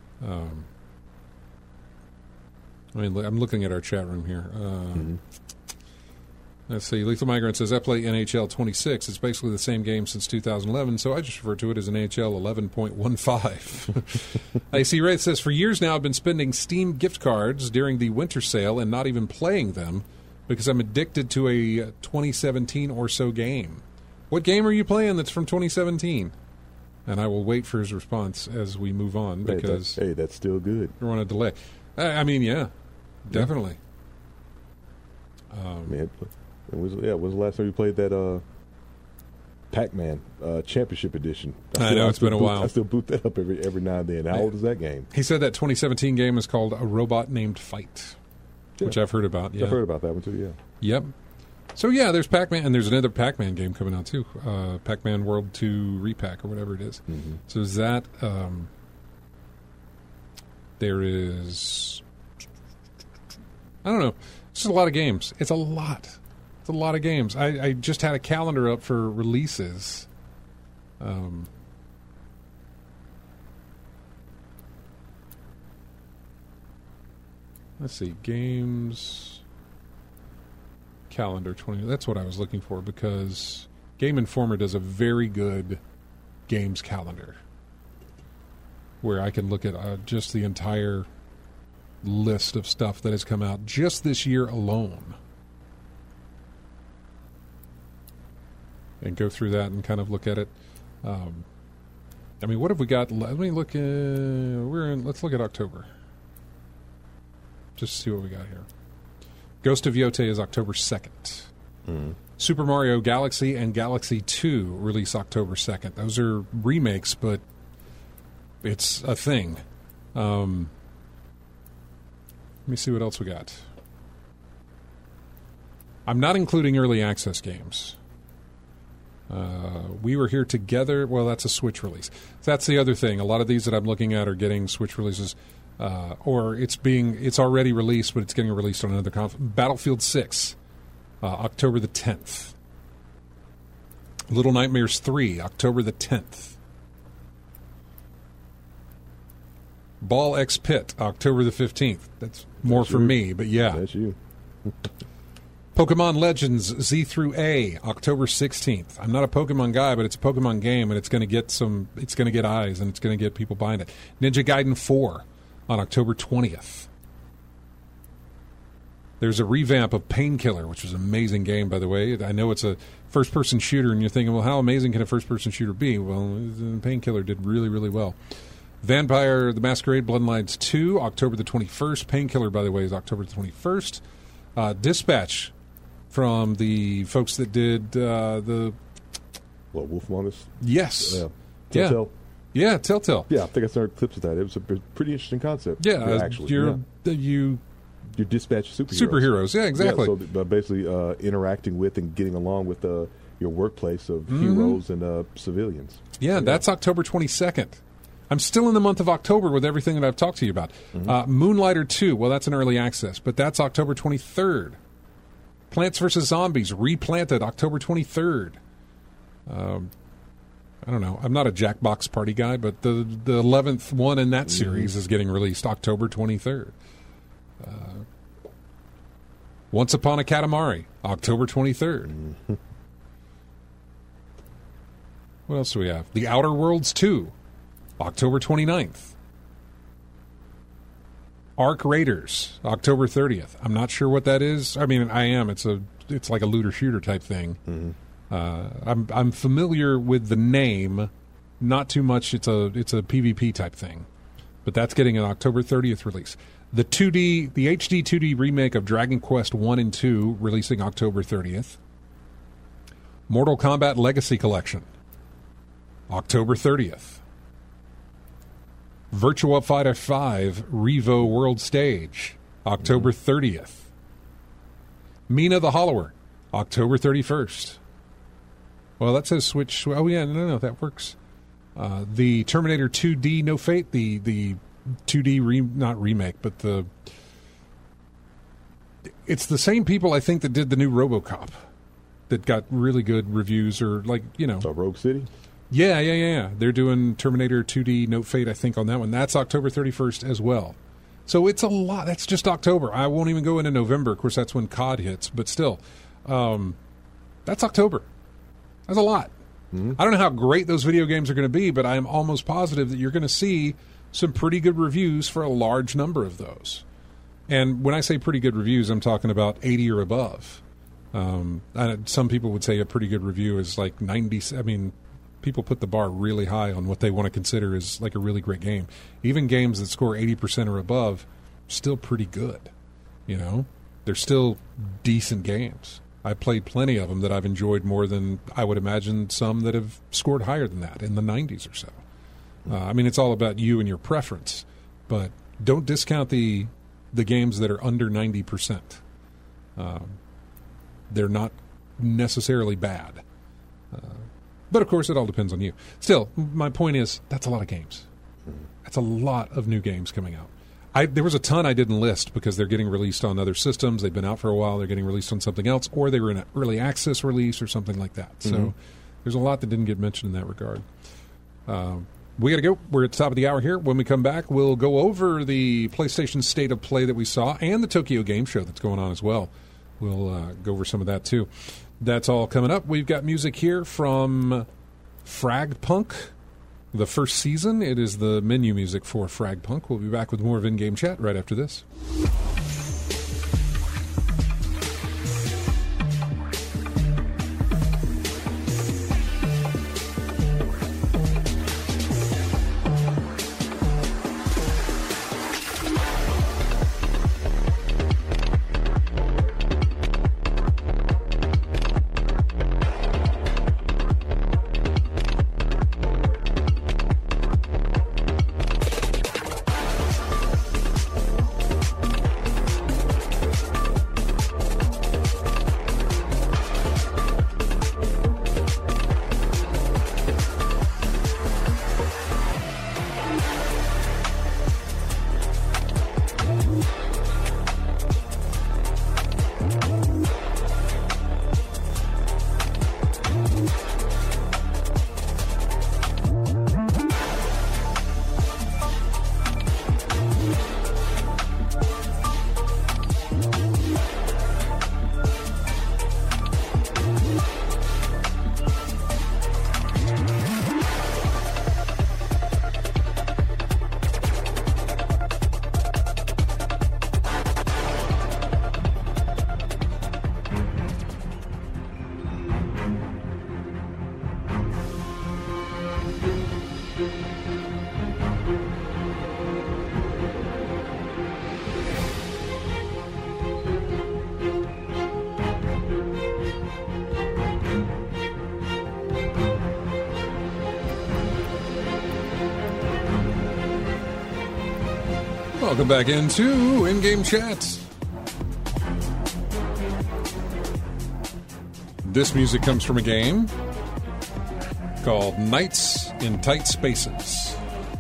I'm looking at our chat room here. Let's see. Lethal Migrant says, I play NHL 26. It's basically the same game since 2011, so I just refer to it as an NHL 11.15. AC Wraith says, for years now I've been spending Steam gift cards during the winter sale and not even playing them, because I'm addicted to a 2017 or so game. What game are you playing that's from 2017? And I will wait for his response as we move on, because... Hey, that's still good. We're on a delay. Definitely. When was the last time you played that Pac-Man Championship Edition? I know, it's been a while. I still boot that up every now and then. How old is that game? He said that 2017 game is called A Robot Named Fight. Which I've heard about. Yeah. I've heard about that one too, Yep. So, there's Pac-Man, and there's another Pac-Man game coming out too. Pac-Man World 2 Repack, or whatever it is. So is that... there is... I don't know. It's just a lot of games. It's a lot. It's a lot of games. I just had a calendar up for releases. Let's see, games calendar 20. That's what I was looking for, because Game Informer does a very good games calendar where I can look at just the entire list of stuff that has come out just this year alone and go through that and kind of look at it. What have we got? Let me look. Let's look at October. Just to see what we got here. Ghost of Yotei is October 2nd. Super Mario Galaxy and Galaxy 2 release October 2nd. Those are remakes, but It's a thing. Let me see what else we got. I'm not including early access games. We Were Here Together. Well, that's a Switch release. That's the other thing. A lot of these that I'm looking at are getting Switch releases, or it's already released, but it's getting released on another console. Battlefield 6, October the 10th. Little Nightmares 3, October the 10th. Ball X Pit, October the 15th. That's more for me, but yeah. That's you. Pokemon Legends Z through A, October 16th. I'm not a Pokemon guy, but it's a Pokemon game, and it's going to get eyes, and it's going to get people buying it. Ninja Gaiden 4 on October 20th. There's a revamp of Painkiller, which was an amazing game, by the way. I know it's a first-person shooter, and you're thinking, well, how amazing can a first-person shooter be? Well, Painkiller did really, really well. Vampire the Masquerade Bloodlines 2, October the 21st. Painkiller, by the way, is October the 21st. Dispatch from the folks that did the... What, Wolf Among Us? Yes. Telltale? Yeah, Telltale. Yeah, I think I started clips of that. It was a pretty interesting concept. Yeah, actually. You dispatch superheroes. Superheroes, yeah, exactly. Yeah, so basically interacting with and getting along with your workplace of heroes and civilians. Yeah, that's October 22nd. I'm still in the month of October with everything that I've talked to you about. Moonlighter 2, well, that's an early access, but that's October 23rd. Plants vs. Zombies, Replanted, October 23rd. I don't know. I'm not a Jackbox Party guy, but the 11th one in that series is getting released October 23rd. Once Upon a Katamari, October 23rd. What else do we have? The Outer Worlds 2, October 29th. Arc Raiders, October 30th. I'm not sure what that is. I mean, I am. It's like a looter shooter type thing. I'm familiar with the name, not too much. It's a PvP type thing, but that's getting an October 30th release. The HD 2D remake of Dragon Quest 1 and 2 releasing October 30th. Mortal Kombat Legacy Collection, October 30th. Virtua Fighter 5 Revo World Stage, October 30th. Mina the Hollower, October 31st. Well, that says Switch. Oh, yeah, no, that works. The Terminator 2D No Fate, the 2D, not remake, but it's the same people, I think, that did the new RoboCop that got really good reviews, or So Rogue City? Yeah. They're doing Terminator 2D No Fate, I think, on that one. That's October 31st as well. So it's a lot. That's just October. I won't even go into November. Of course, that's when COD hits. But still, that's October. That's a lot. I don't know how great those video games are going to be, but I am almost positive that you're going to see some pretty good reviews for a large number of those. And when I say pretty good reviews, I'm talking about 80 or above. Some people would say a pretty good review is like 90. I mean, people put the bar really high on what they want to consider is like a really great game. Even games that score 80% or above, still pretty good. They're still decent games. I played plenty of them that I've enjoyed more than I would imagine some that have scored higher than that in the 90s or so. I mean, it's all about you and your preference, but don't discount the games that are under 90%. They're not necessarily bad. But, of course, it all depends on you. Still, my point is, that's a lot of games. That's a lot of new games coming out. There was a ton I didn't list because they're getting released on other systems. They've been out for a while. They're getting released on something else, or they were in an early access release or something like that. So there's a lot that didn't get mentioned in that regard. We got to go. We're at the top of the hour here. When we come back, we'll go over the PlayStation State of Play that we saw and the Tokyo Game Show that's going on as well. We'll go over some of that, too. That's all coming up. We've got music here from Fragpunk, the first season. It is the menu music for Fragpunk. We'll be back with more of In-Game Chat right after this. Welcome back into In-Game Chat. This music comes from a game called Knights in Tight Spaces.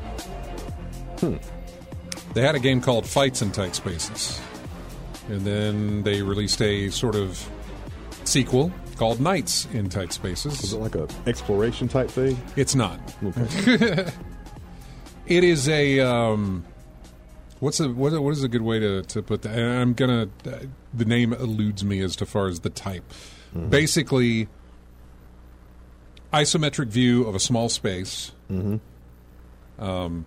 They had a game called Fights in Tight Spaces. And then they released a sort of sequel called Knights in Tight Spaces. Is it like an exploration type thing? It's not. Okay. It is a... what is a good way to put that? And I'm gonna. The name eludes me as far as the type. Mm-hmm. Basically, isometric view of a small space. Mm-hmm.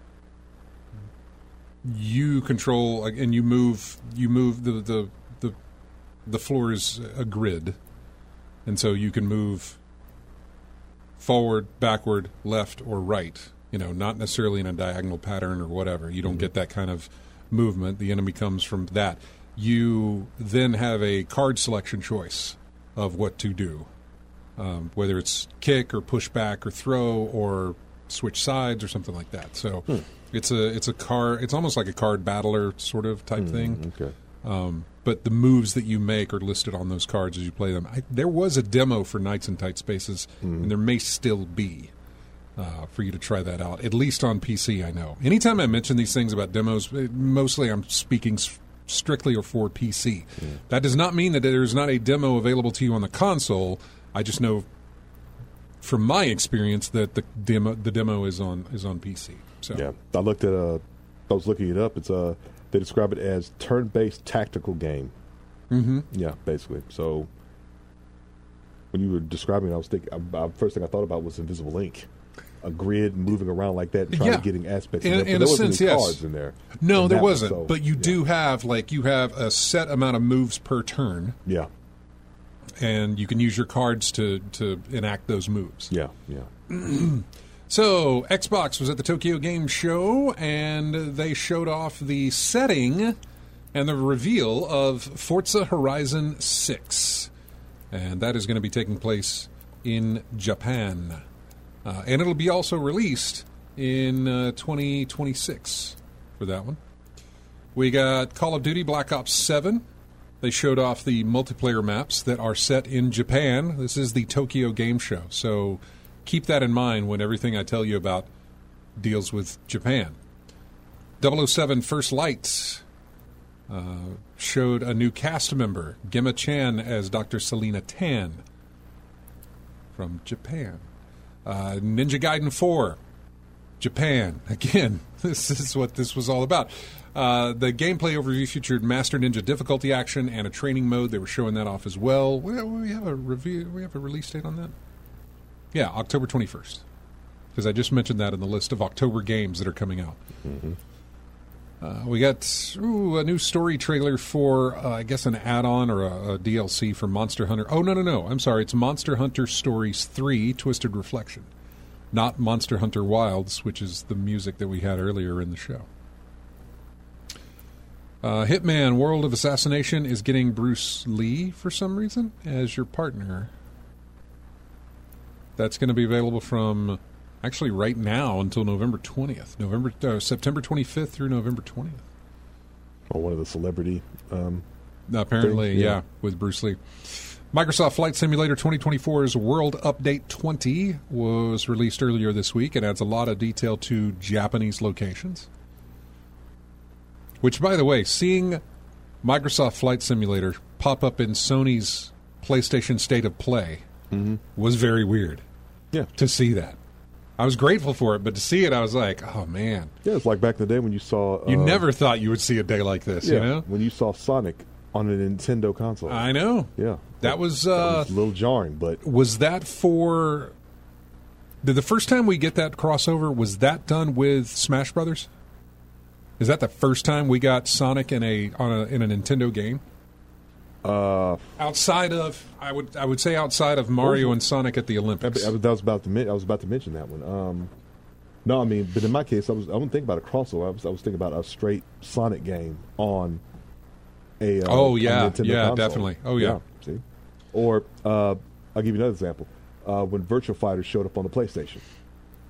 You control and you move. You move the floor is a grid, and so you can move forward, backward, left, or right. You know, not necessarily in a diagonal pattern or whatever. You don't get that kind of movement. The enemy comes from that. You then have a card selection choice of what to do, whether it's kick or push back or throw or switch sides or something like that. So it's a card. It's almost like a card battler sort of type thing. Okay. But the moves that you make are listed on those cards as you play them. There was a demo for Knights in Tight Spaces, and there may still be. For you to try that out, at least on PC, I know. Anytime I mention these things about demos, mostly I'm speaking strictly for PC. That does not mean that there's not a demo available to you on the console. I just know from my experience that the demo is on PC. So yeah, I was looking it up. It's they describe it as turn-based tactical game. Mm-hmm. Yeah, basically. So when you were describing it, I was thinking first thing I thought about was Invisible Ink. A grid moving around like that and trying to get aspects. In there wasn't sense, any cards in there. No, there wasn't. So, but you do have you have a set amount of moves per turn. Yeah. And you can use your cards to enact those moves. Yeah. So Xbox was at the Tokyo Game Show, and they showed off the setting and the reveal of Forza Horizon 6. And that is going to be taking place in Japan. And it'll be also released in 2026 for that one. We got Call of Duty Black Ops 7. They showed off the multiplayer maps that are set in Japan. This is the Tokyo Game Show, so keep that in mind when everything I tell you about deals with Japan. 007 First Light showed a new cast member, Gemma Chan as Dr. Selena Tan from Japan. Ninja Gaiden 4, Japan. Again, this is what this was all about. The gameplay overview featured Master Ninja difficulty action and a training mode. They were showing that off as well. We have a review. We have a release date on that. Yeah, October 21st. Because I just mentioned that in the list of October games that are coming out. Mm-hmm. We got a new story trailer for, I guess, an add-on or a DLC for Monster Hunter. Oh, no. I'm sorry. It's Monster Hunter Stories 3, Twisted Reflection. Not Monster Hunter Wilds, which is the music that we had earlier in the show. Hitman World of Assassination is getting Bruce Lee, for some reason, as your partner. That's going to be available from... actually, right now until November 20th. September 25th through November 20th. Or one of the celebrity apparently, yeah, with Bruce Lee. Microsoft Flight Simulator 2024's World Update 20 was released earlier this week. It adds a lot of detail to Japanese locations. Which, by the way, seeing Microsoft Flight Simulator pop up in Sony's PlayStation State of Play was very weird. Yeah. To see that. I was grateful for it, but to see it, I was like, oh, man. Yeah, it's like back in the day when you saw... you never thought you would see a day like this, you know? When you saw Sonic on a Nintendo console. I know. Yeah. That was a little jarring, but... Was that for... Did the first time we get that crossover, was that done with Smash Brothers? Is that the first time we got Sonic in a Nintendo game? Outside of, I would say outside of Mario and Sonic at the Olympics. I was about to mention that one. No, I mean, but in my case, I wasn't thinking about a crossover. I was thinking about a straight Sonic game on a Nintendo console. Definitely. Oh yeah. See, or I'll give you another example. When Virtua Fighter showed up on the PlayStation.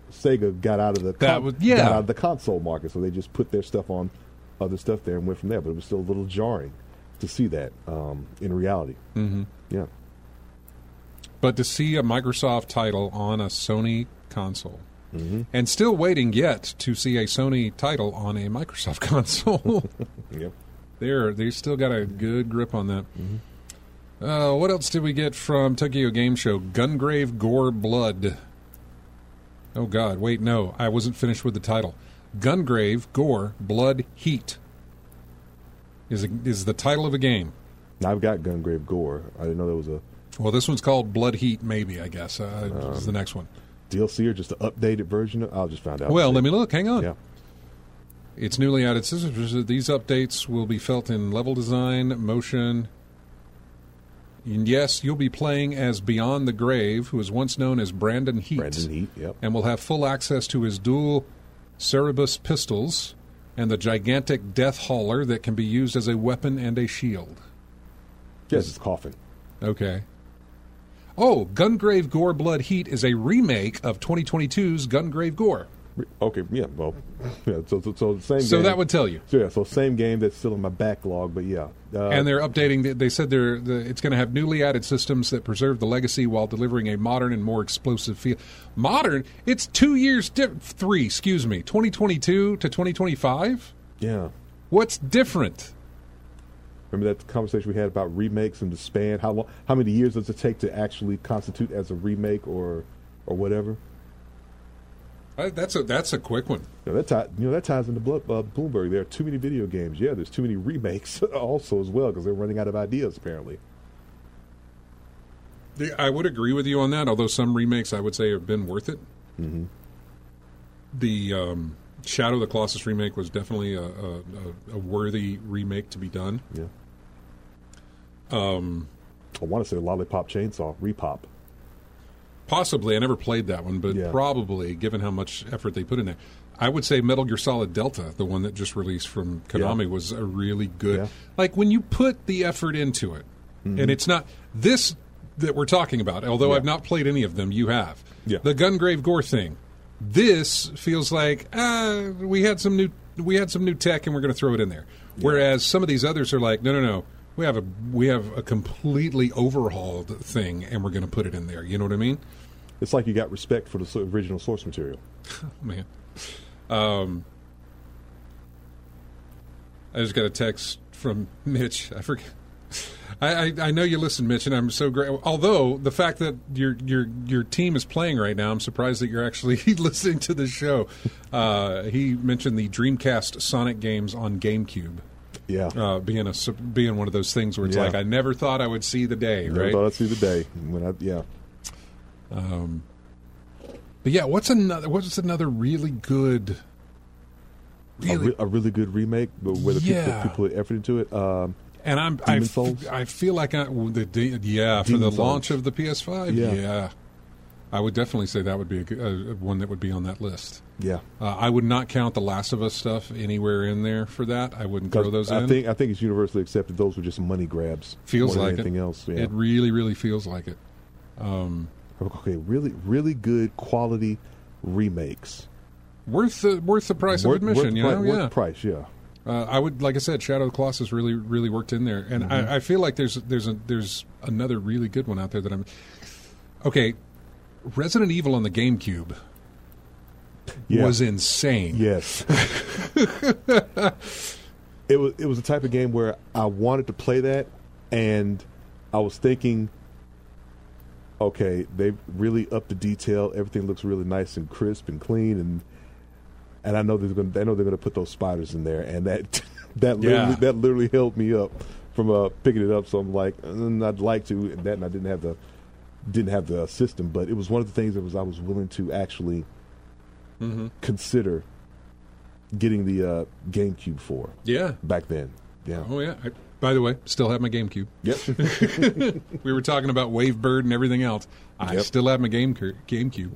Sega got out of the got out of the console market, so they just put their stuff on other stuff there and went from there. But it was still a little jarring to see that in reality. Mm-hmm. Yeah. But to see a Microsoft title on a Sony console, and still waiting yet to see a Sony title on a Microsoft console. Yep. They still got a good grip on that. What else did we get from Tokyo Game Show? Gungrave Gore Blood. Oh, God. Wait, no. I wasn't finished with the title. Gungrave Gore Blood Heat is the title of a game. I've got Gungrave Gore. I didn't know there was a... Well, this one's called Blood Heat, maybe, I guess. Is the next one. DLC or just an updated version? I'll just find out. Well, let me look. Hang on. Yeah. It's newly added systems. These updates will be felt in level design, motion. And yes, you'll be playing as Beyond the Grave, who was once known as Brandon Heat. Brandon Heat, yep. And will have full access to his dual Cerberus pistols and the gigantic Death Hauler that can be used as a weapon and a shield. Yes, it's coughing. Okay. Oh, Gungrave Gore Blood Heat is a remake of 2022's Gungrave Gore. Okay, yeah, well, yeah, so the same game. So that would tell you. So same game that's still in my backlog, but yeah. And they're updating, they said it's going to have newly added systems that preserve the legacy while delivering a modern and more explosive feel. Modern? It's 2 years, 2022 to 2025? Yeah. What's different? Remember that conversation we had about remakes and the span? How many years does it take to actually constitute as a remake or whatever? That's a quick one. That ties into Bloomberg. There are too many video games. Yeah, there's too many remakes also as well because they're running out of ideas apparently. I would agree with you on that. Although some remakes I would say have been worth it. Mm-hmm. The Shadow of the Colossus remake was definitely a worthy remake to be done. Yeah. I want to say Lollipop Chainsaw Repop. Possibly. I never played that one, but probably, given how much effort they put in there. I would say Metal Gear Solid Delta, the one that just released from Konami, was a really good... Yeah. Like, when you put the effort into it, and it's not... This that we're talking about, although I've not played any of them, you have. Yeah. The Gungrave Gore thing. This feels like, we had some new tech and we're going to throw it in there. Yeah. Whereas some of these others are like, no. We have a completely overhauled thing, and we're going to put it in there. You know what I mean? It's like you got respect for the original source material. Oh, man. I just got a text from Mitch. I forget. I know you listen, Mitch, and I'm so great. Although the fact that your team is playing right now, I'm surprised that you're actually listening to the show. He mentioned the Dreamcast Sonic games on GameCube. Yeah, being one of those things where it's like I never thought I would see the day. Never thought I'd see the day But yeah, what's another really good, a really good remake where the people put effort into it. And I feel like for the launch of the PS5. Yeah. I would definitely say that would be a one that would be on that list. Yeah, I would not count the Last of Us stuff anywhere in there for that. I wouldn't throw those in. I think it's universally accepted those were just money grabs. Feels more like than anything else. Yeah. It really, really feels like it. Okay, really, really good quality remakes. Worth the price of admission. Worth the price. Yeah. I would, like I said, Shadow of the Colossus really, really worked in there, and I feel like there's another really good one out there that I'm. Okay, Resident Evil on the GameCube was insane. Yes, it was the type of game where I wanted to play that, and I was thinking, okay, they really upped the detail. Everything looks really nice and crisp and clean, and I know they're going to put those spiders in there, and that literally held me up from picking it up. So I'm like, I'd like to, and I didn't have the system, but it was one of the things that I was willing to actually consider getting the GameCube for. Yeah, back then. Yeah. Oh yeah. By the way, still have my GameCube. Yep. We were talking about Wavebird and everything else. I still have my GameCube.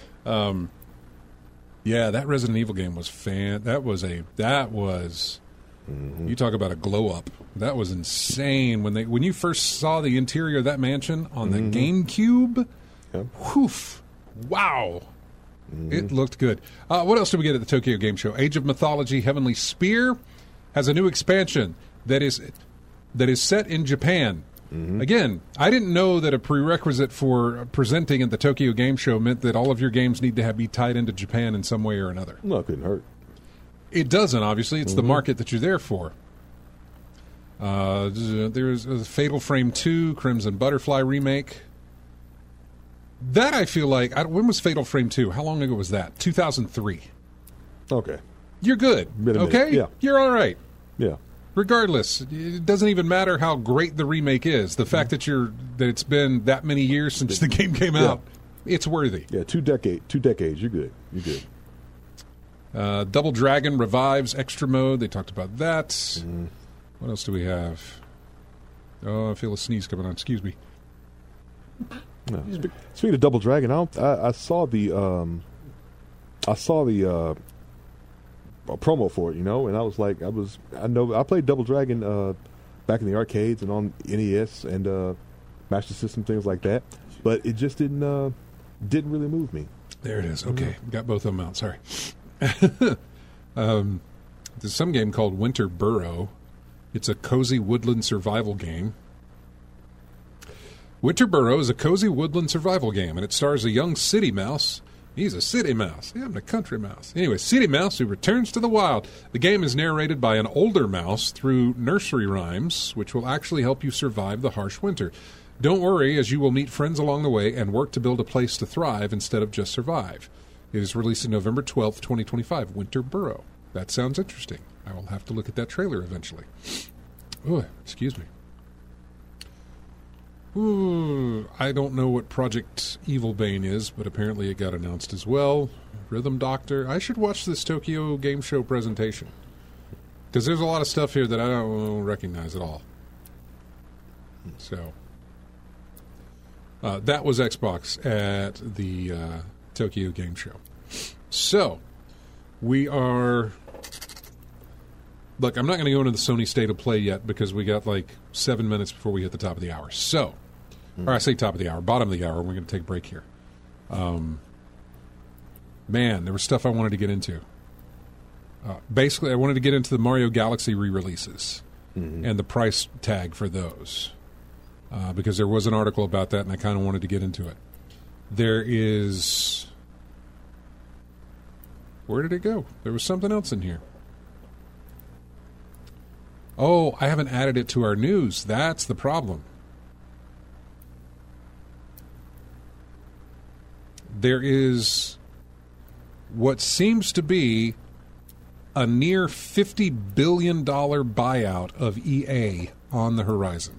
Yeah, that Resident Evil game was That was. You talk about a glow up. That was insane when you first saw the interior of that mansion on the GameCube. Yeah. Whoof! Wow. Mm-hmm. It looked good. What else did we get at the Tokyo Game Show? Age of Mythology Heavenly Spear has a new expansion that is set in Japan. Mm-hmm. Again, I didn't know that a prerequisite for presenting at the Tokyo Game Show meant that all of your games need to be tied into Japan in some way or another. No, it couldn't hurt. It doesn't, obviously. It's the market that you're there for. There's Fatal Frame 2, Crimson Butterfly remake. That I feel like... when was Fatal Frame 2? How long ago was that? 2003. Okay. You're good. Okay? Yeah. You're all right. Yeah. Regardless, it doesn't even matter how great the remake is. The fact that it's been that many years since the game came out, it's worthy. Yeah, 2 decades. You're good. Double Dragon revives extra mode. They talked about that. Mm. What else do we have? Oh, I feel a sneeze coming on. Excuse me. No. Speaking of Double Dragon, I saw the promo for it, and I was like, I played Double Dragon back in the arcades and on NES and Master System, things like that, but it just didn't really move me. There it is. Okay, got both of them out. Sorry. There's some game called Winter Burrow. It's a cozy woodland survival game. Winter Burrow is a cozy woodland survival game, and it stars a young city mouse. He's a city mouse. Yeah, I'm a country mouse. Anyway, city mouse who returns to the wild. The game is narrated by an older mouse through nursery rhymes, which will actually help you survive the harsh winter. Don't worry, as you will meet friends along the way and work to build a place to thrive instead of just survive. It is released on November 12th, 2025. Winter Burrow. That sounds interesting. I will have to look at that trailer eventually. Oh, excuse me. Ooh, I don't know what Project Evil Bane is, but apparently it got announced as well. Rhythm Doctor. I should watch this Tokyo Game Show presentation, because there's a lot of stuff here that I don't recognize at all. So, that was Xbox at the Tokyo Game Show. So, we are... Look, I'm not going to go into the Sony State of Play yet because we got like 7 minutes before we hit the top of the hour. So, or I say top of the hour, bottom of the hour, we're going to take a break here. Man, there was stuff I wanted to get into. Basically, I wanted to get into the Mario Galaxy re-releases and the price tag for those. Because there was an article about that and I kind of wanted to get into it. There is... Where did it go? There was something else in here. Oh, I haven't added it to our news. That's the problem. There is what seems to be a near $50 billion buyout of EA on the horizon.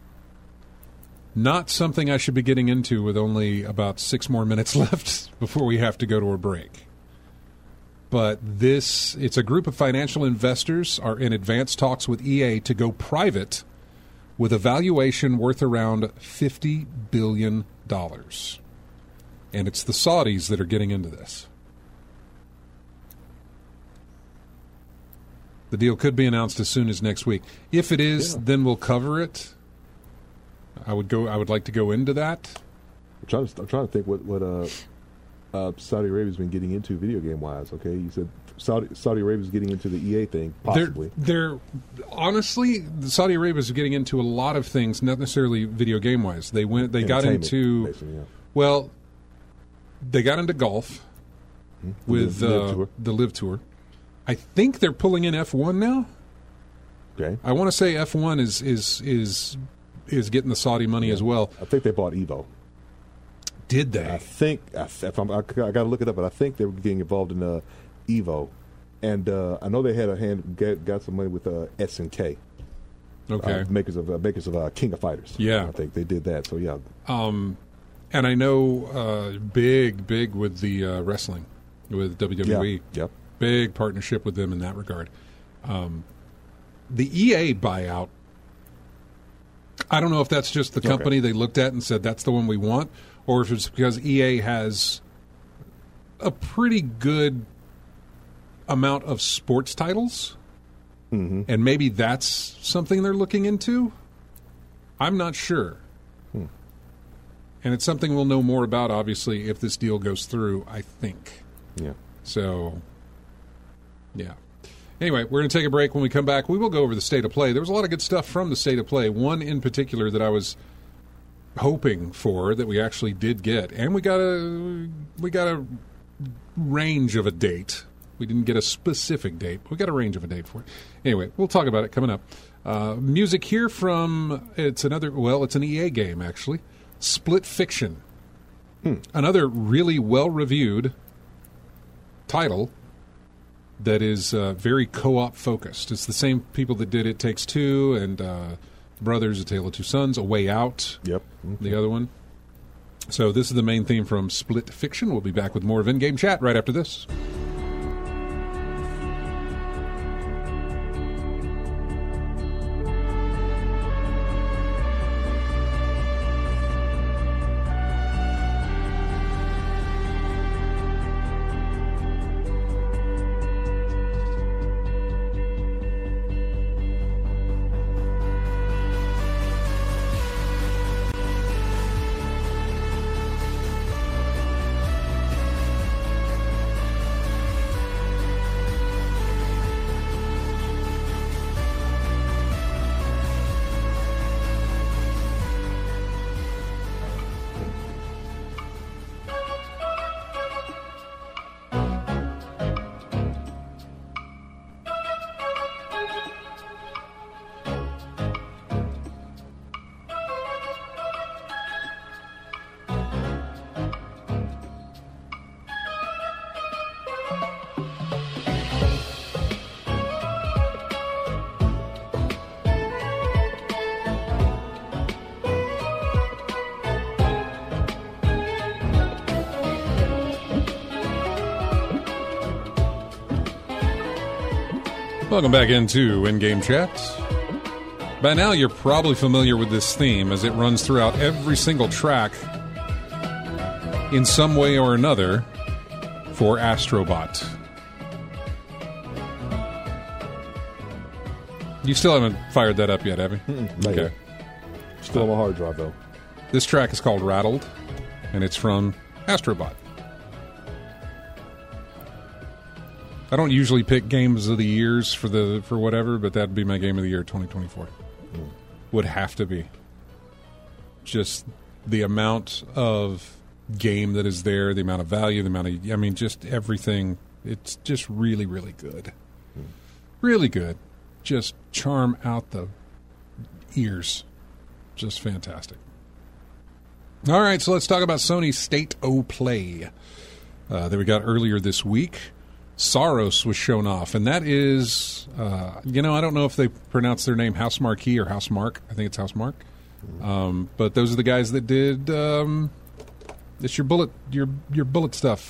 Not something I should be getting into with only about 6 more minutes left before we have to go to a break. But it's a group of financial investors are in advanced talks with EA to go private with a valuation worth around $50 billion. And it's the Saudis that are getting into this. The deal could be announced as soon as next week. If it is, then we'll cover it. I would like to go into that. I'm trying to think what Saudi Arabia's been getting into video game wise. Okay, you said Saudi Arabia's getting into the EA thing, possibly. They're honestly, Saudi Arabia's getting into a lot of things, not necessarily video game wise. They got into they got into golf with the Live Tour. I think they're pulling in F1 now. Okay, I want to say F1 is getting the Saudi money as well. I think they bought Evo. Did they? I think I got to look it up, but I think they were getting involved in Evo, and I know they had got some money with SNK. Okay, makers of King of Fighters. Yeah, I think they did that. So yeah. And I know big with the wrestling with WWE. Yeah. Yep. Big partnership with them in that regard. The EA buyout. I don't know if that's just the company they looked at and said that's the one we want, or if it's because EA has a pretty good amount of sports titles, and maybe that's something they're looking into. I'm not sure. And it's something we'll know more about, obviously, if this deal goes through, I think. Yeah. So, yeah. Anyway, we're going to take a break. When we come back, we will go over the State of Play. There was a lot of good stuff from the State of Play. One in particular that I was hoping for that we actually did get, and we got a range of a date. We didn't get a specific date. We got a range of a date for it. Anyway, we'll talk about it coming up. Music here from it's an EA game actually. Split Fiction, another really well-reviewed title that is very co-op focused. It's the same people that did It Takes Two and Brothers: A Tale of Two Sons, A Way Out. Yep. The other one. So this is the main theme from Split Fiction. We'll be back with more of In-Game Chat right after this. Welcome back into In-Game Chat. By now, you're probably familiar with this theme as it runs throughout every single track in some way or another for Astrobot. You still haven't fired that up yet, have you? Okay. Still on my hard drive, though. This track is called Rattled, and it's from Astrobot. I don't usually pick games of the years for whatever, but that'd be my game of the year 2024. Would have to be. Just the amount of game that is there, the amount of value, just everything. It's just really, really good. Really good. Just charm out the ears. Just fantastic. All right, so let's talk about Sony's State of Play that we got earlier this week. Saros was shown off, and that is, I don't know if they pronounce their name Housemarque or Housemarque. I think it's Housemarque. But those are the guys that did, it's your bullet stuff.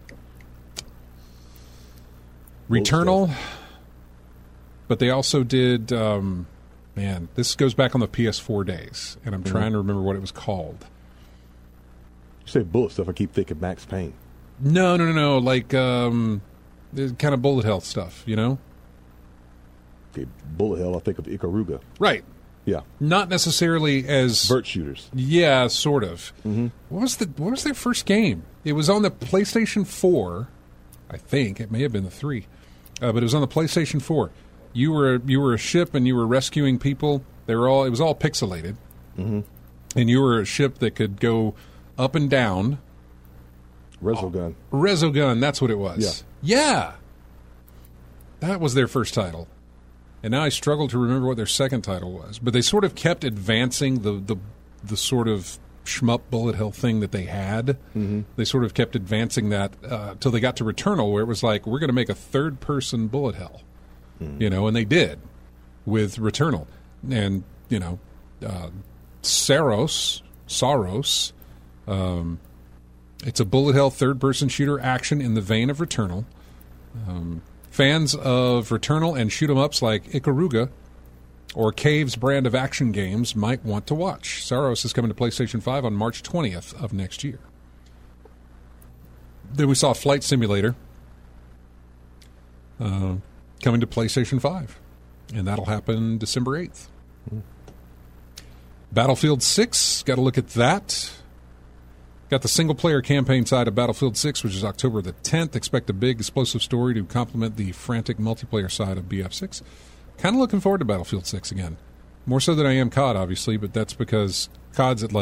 Returnal, but they also did, this goes back on the PS4 days, and I'm trying to remember what it was called. You say bullet stuff, I keep thinking Max Payne. No, like, kind of bullet hell stuff, you know? Okay, bullet hell, I think of Ikaruga. Right. Yeah. Not necessarily as... Vert shooters. Yeah, sort of. Mm-hmm. What was their first game? It was on the PlayStation 4, I think. It may have been the 3. But it was on the PlayStation 4. You were a ship and you were rescuing people. It was all pixelated. Mm-hmm. And you were a ship that could go up and down. Resogun. Resogun, that's what it was. Yeah. That was their first title. And now I struggle to remember what their second title was. But they sort of kept advancing the sort of shmup bullet hell thing that they had. Mm-hmm. They sort of kept advancing that till they got to Returnal, where it was like, we're going to make a third-person bullet hell. Mm-hmm. And they did with Returnal. And, Saros, it's a bullet hell third-person shooter action in the vein of Returnal. Fans of Returnal and shoot-'em-ups like Ikaruga or Cave's brand of action games might want to watch. Saros is coming to PlayStation 5 on March 20th of next year. Then we saw Flight Simulator coming to PlayStation 5, and that'll happen December 8th. Battlefield 6, got to look at that. Got the single-player campaign side of Battlefield 6, which is October the 10th. Expect a big, explosive story to complement the frantic multiplayer side of BF6. Kind of looking forward to Battlefield 6 again. More so than I am COD, obviously, but that's because COD's at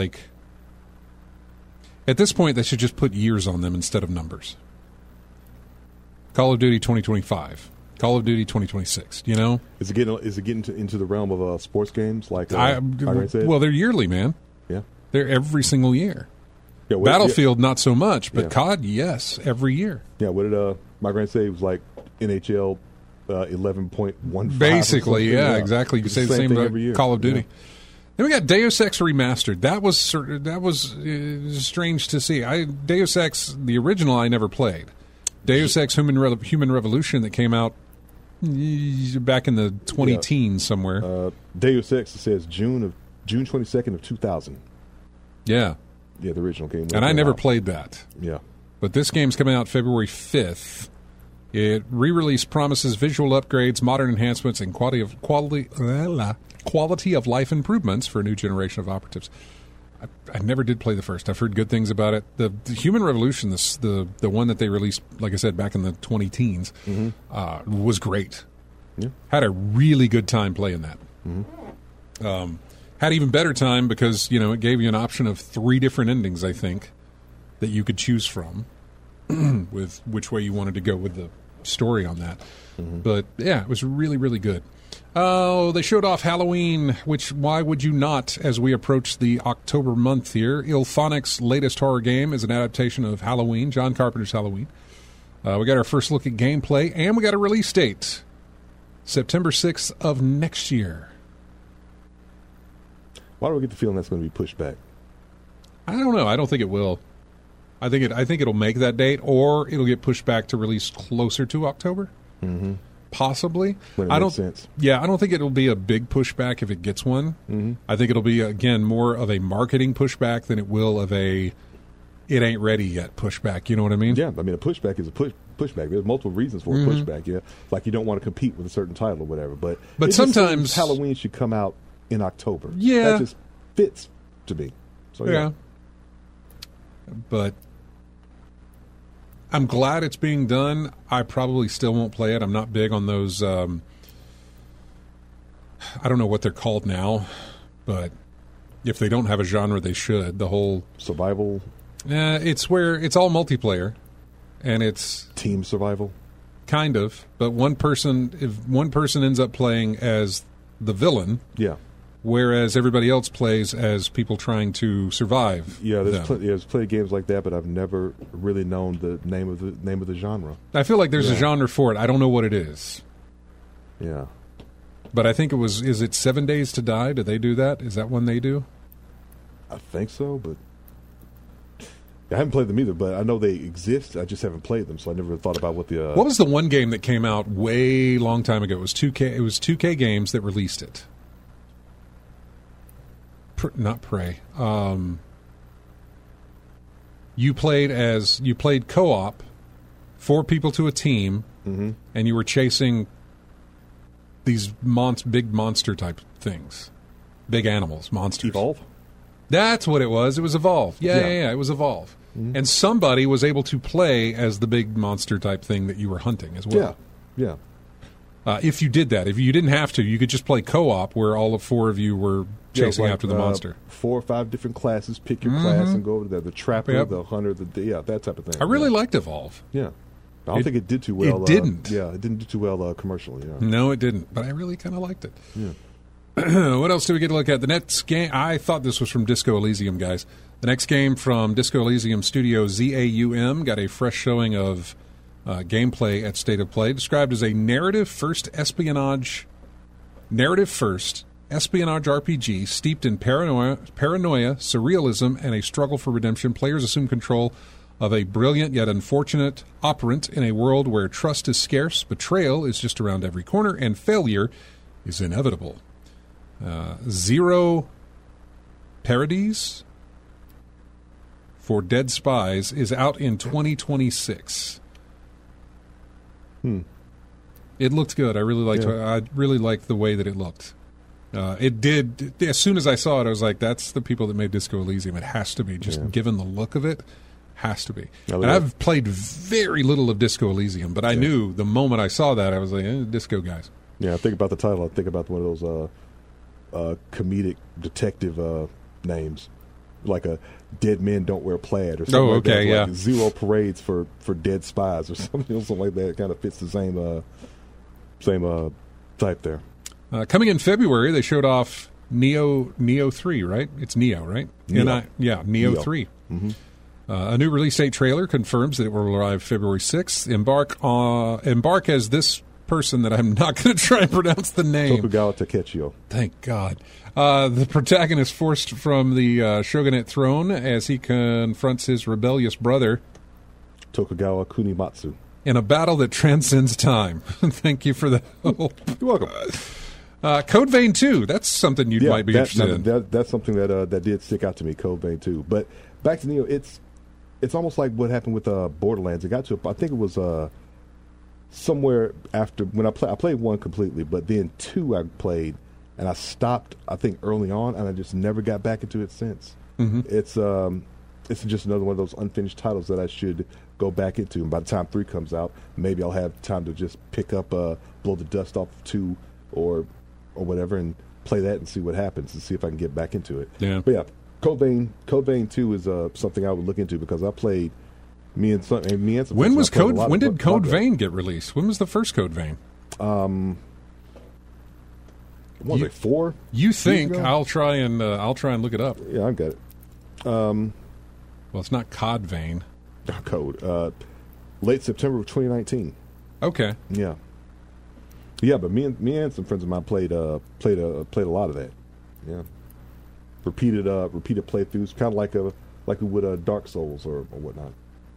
at this point, they should just put years on them instead of numbers. Call of Duty 2025. Call of Duty 2026, you know? Is it getting into the realm of sports games like said? Well, they're yearly, man. Yeah. They're every single year. Yeah, Battlefield, not so much, but COD, yes, every year. Yeah, what did my grand say? It was like NHL 11.15. Basically, yeah, exactly. You could say the same about Call of Duty. Yeah. Then we got Deus Ex Remastered. That was strange to see. Deus Ex, the original, I never played. Deus Ex Human Revolution that came out back in the 20-teens somewhere. Deus Ex, it says June 22nd of 2000. Yeah. Yeah, the original game. And I never played that. Yeah. But this game's coming out February 5th. It re-release promises visual upgrades, modern enhancements, and quality of life improvements for a new generation of operatives. I never did play the first. I've heard good things about it. The Human Revolution, the one that they released, like I said, back in the 20-teens, was great. Yeah. Had a really good time playing that. Mm-hmm. Had even better time because, it gave you an option of 3 different endings, I think, that you could choose from with which way you wanted to go with the story on that. Mm-hmm. But, yeah, it was really, really good. Oh, they showed off Halloween, which why would you not as we approach the October month here? IllFonic's latest horror game is an adaptation of Halloween, John Carpenter's Halloween. We got our first look at gameplay, and we got a release date, September 6th of next year. Why do I get the feeling that's going to be pushed back? I don't know. I don't think it will. I think it'll make that date, or it'll get pushed back to release closer to October. Mm-hmm. Possibly. When it makes sense. Yeah, I don't think it'll be a big pushback if it gets one. Mm-hmm. I think it'll be, again, more of a marketing pushback than it will of a it ain't ready yet pushback. You know what I mean? Yeah, I mean, a pushback is a pushback. There's multiple reasons for a pushback. Yeah, like you don't want to compete with a certain title or whatever. But sometimes Halloween should come out in October. Yeah. That just fits to me. So, yeah. But I'm glad it's being done. I probably still won't play it. I'm not big on those, I don't know what they're called now, but if they don't have a genre, they should. The whole survival. It's where it's all multiplayer, and it's team survival. Kind of, but if one person ends up playing as the villain, whereas everybody else plays as people trying to survive. Yeah, there's plenty of games like that, but I've never really known the name of the genre. I feel like there's a genre for it. I don't know what it is. Yeah. But I think it was, is it 7 Days to Die? Do they do that? Is that one they do? I think so, but I haven't played them either, but I know they exist. I just haven't played them, so I never thought about what the... What was the one game that came out way long time ago? It was 2K. It was 2K Games that released it. Not Prey. You played co-op, 4 people to a team, and you were chasing these big monster type things, big animals, monsters. Evolve? That's what it was. It was Evolve. Yeah, it was Evolve. Mm-hmm. And somebody was able to play as the big monster type thing that you were hunting as well. Yeah. If you did that, if you didn't have to, you could just play co-op where all 4 of you were chasing after the monster. 4 or 5 different classes. Pick your class and go over there. The trapper, the hunter, that type of thing. I really liked Evolve. Yeah. I don't think it did too well. It didn't. It didn't do too well commercially. Yeah. No, it didn't. But I really kind of liked it. Yeah. What else do we get to look at? The next game, I thought this was from Disco Elysium, guys. The next game from Disco Elysium Studio, ZAUM, got a fresh showing of gameplay at State of Play, described as a narrative-first espionage RPG steeped in paranoia, surrealism, and a struggle for redemption. Players assume control of a brilliant yet unfortunate operant in a world where trust is scarce, betrayal is just around every corner, and failure is inevitable. Zero Paradies for Dead Spies is out in 2026. It looked good. I really liked the way that it looked. It did. As soon as I saw it, I was like, "That's the people that made Disco Elysium." It has to be, just given the look of it, has to be. And I've played very little of Disco Elysium, but I knew the moment I saw that, I was like, "Disco guys." Yeah, I think about the title. I think about one of those comedic detective names, like a Dead Men Don't Wear Plaid or something like that. Like Zero Parades for Dead Spies or something like that. It kind of fits the same type there. Coming in February, they showed off Neo 3, right? It's Neo, right? Neo 3. Mm-hmm. A new release date trailer confirms that it will arrive February 6th. Embark as this person that I'm not going to try and pronounce the name. Tokugawa Takechio. Thank God. The protagonist forced from the shogunate throne as he confronts his rebellious brother, Tokugawa Kunimatsu, in a battle that transcends time. Thank you for the help. You're welcome. Code Vein 2, that's something you might be interested in. That's something that did stick out to me, Code Vein 2. But back to Neo, it's almost like what happened with Borderlands. It got to, I think it was somewhere after, when I played 1 completely, but then 2 I played, and I stopped, I think, early on, and I just never got back into it since. Mm-hmm. It's just another one of those unfinished titles that I should go back into. And by the time 3 comes out, maybe I'll have time to just pick up, blow the dust off of 2 or whatever, and play that and see what happens and see if I can get back into it. Yeah. But yeah, Code Vein 2 is something I would look into because I played me and some. When did Code Vein get released? When was the first Code Vein? What was it, 4? You think I'll try and look it up. Yeah, I've got it. Well, it's not Cod Vein. Code. Late September of 2019. Okay. Yeah. Yeah, but me and some friends of mine played a lot of that. Yeah. Repeated playthroughs, kind of like we would Dark Souls or whatnot.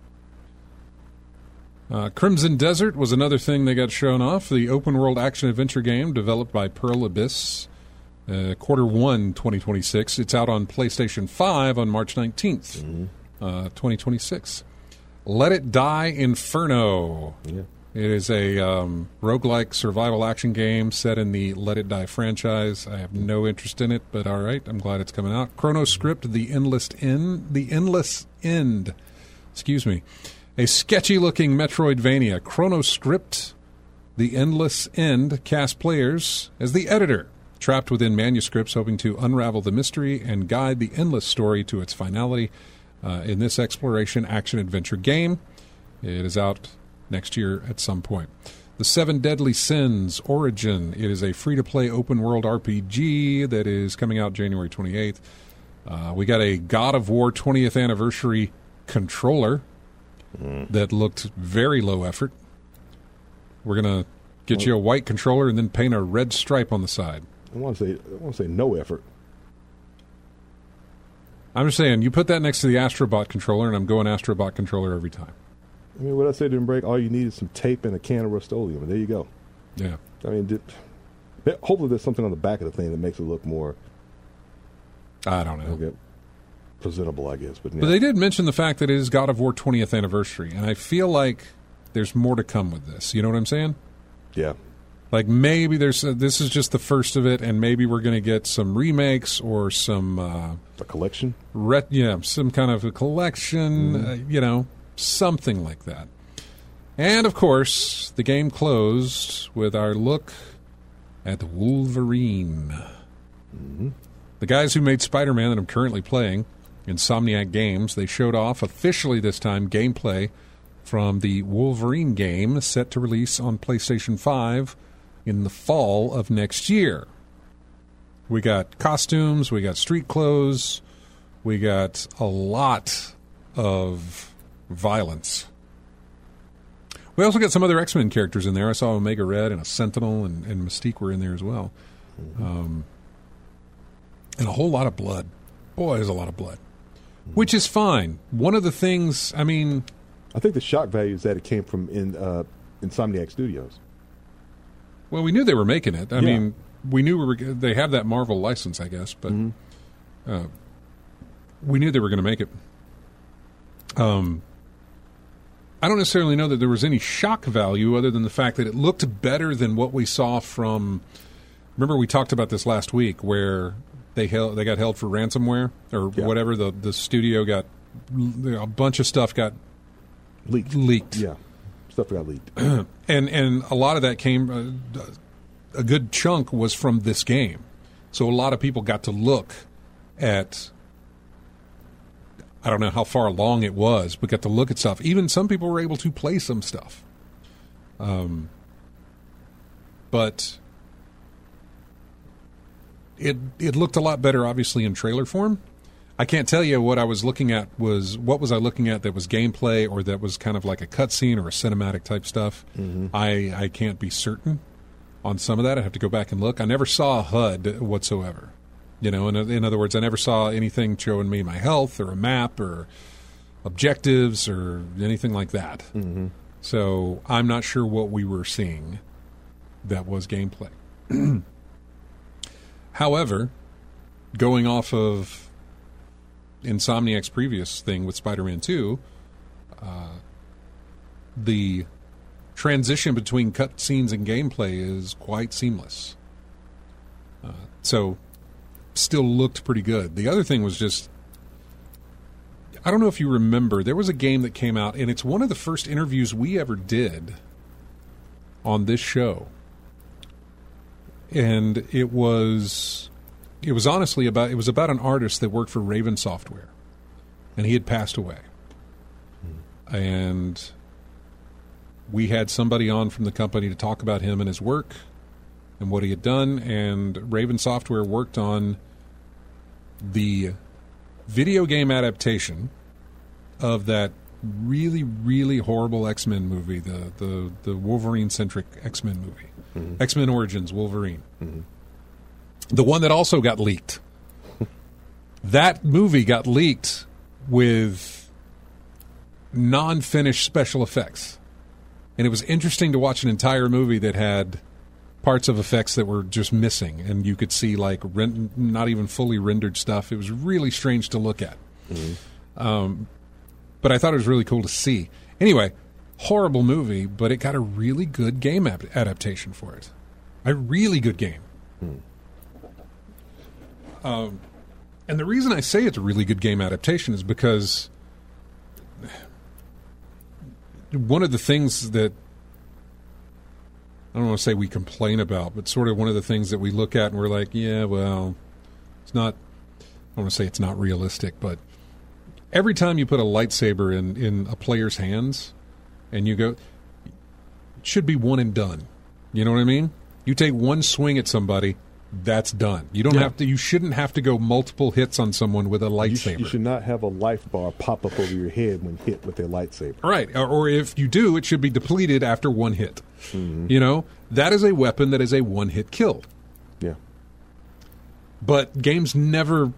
Crimson Desert was another thing they got shown off. The open-world action-adventure game developed by Pearl Abyss. Q1 2026. It's out on PlayStation 5 on March 19th, 2026. Let It Die Inferno. Yeah. It is a roguelike survival action game set in the Let It Die franchise. I have no interest in it, but all right, I'm glad it's coming out. ChronoScript, The Endless End. Excuse me. A sketchy-looking Metroidvania. ChronoScript, The Endless End cast players as the editor, trapped within manuscripts, hoping to unravel the mystery and guide the endless story to its finality in this exploration action-adventure game. It is out next year at some point. The Seven Deadly Sins Origin. It is a free-to-play open-world RPG that is coming out January 28th. We got a God of War 20th Anniversary controller that looked very low effort. We're going to get you a white controller and then paint a red stripe on the side. I want to say no effort. I'm just saying, you put that next to the Astrobot controller, and I'm going Astrobot controller every time. I mean, what I said didn't break. All you need is some tape and a can of Rust-Oleum, and there you go. Yeah. I mean, hopefully there's something on the back of the thing that makes it look more... I don't know. Okay, presentable, I guess. But they did mention the fact that it is God of War 20th Anniversary, and I feel like there's more to come with this. You know what I'm saying? Yeah. Like maybe this is just the first of it, and maybe we're going to get some remakes or some... a collection? Some kind of a collection, something like that. And, of course, the game closed with our look at Wolverine. Mm-hmm. The guys who made Spider-Man that I'm currently playing, Insomniac Games, they showed off officially this time gameplay from the Wolverine game set to release on PlayStation 5 in the fall of next year. We got costumes, we got street clothes, we got a lot of violence. We also got some other X-Men characters in there. I saw Omega Red and a Sentinel and Mystique were in there as well. Mm-hmm. And a whole lot of blood. Boy, there's a lot of blood. Mm-hmm. Which is fine. One of the things, I think the shock value is that it came from Insomniac Studios. Well, we knew they were making it. I mean, we knew they have that Marvel license, I guess, but we knew they were going to make it. I don't necessarily know that there was any shock value other than the fact that it looked better than what we saw from remember we talked about this last week where they got held for ransomware or whatever. The studio got a bunch of stuff got leaked. Yeah, stuff got leaked. and a lot of that came. A good chunk was from this game, so a lot of people got to look at. I don't know how far along it was, but got to look at stuff. Even some people were able to play some stuff. But it looked a lot better, obviously, in trailer form. I can't tell you what I was looking at what was I looking at that was gameplay or that was kind of like a cutscene or a cinematic type stuff. Mm-hmm. I can't be certain on some of that. I have to go back and look. I never saw a HUD whatsoever. You know, in other words, I never saw anything showing me my health or a map or objectives or anything like that. Mm-hmm. So I'm not sure what we were seeing that was gameplay. However, going off of Insomniac's previous thing with Spider-Man 2, the transition between cutscenes and gameplay is quite seamless. So still looked pretty good. The other thing was just, I don't know if you remember, there was a game that came out, and it's one of the first interviews we ever did on this show. And it was honestly about an artist that worked for Raven Software, and he had passed away. And we had somebody on from the company to talk about him and his work and what he had done, and Raven Software worked on the video game adaptation of that really, really horrible X-Men movie, the Wolverine-centric X-Men movie. Mm-hmm. X-Men Origins Wolverine. Mm-hmm. The one that also got leaked. That movie got leaked with non-finished special effects. And it was interesting to watch an entire movie that had parts of effects that were just missing, and you could see like not even fully rendered stuff. It was really strange to look at. Mm-hmm. But I thought it was really cool to see. Anyway, horrible movie, but it got a really good game adaptation for it. A really good game. And the reason I say it's a really good game adaptation is because one of the things that I don't want to say we complain about, but sort of one of the things that we look at and we're like, yeah, well, it's not, I don't want to say it's not realistic, but every time you put a lightsaber in a player's hands and you go, it should be one and done. You know what I mean? You take one swing at somebody, that's done. You don't have to. You shouldn't have to go multiple hits on someone with a lightsaber. You should not have a life bar pop up over your head when hit with a lightsaber. Right. Or if you do, it should be depleted after one hit. Mm-hmm. You know, that is a weapon that is a one-hit kill. Yeah. But games never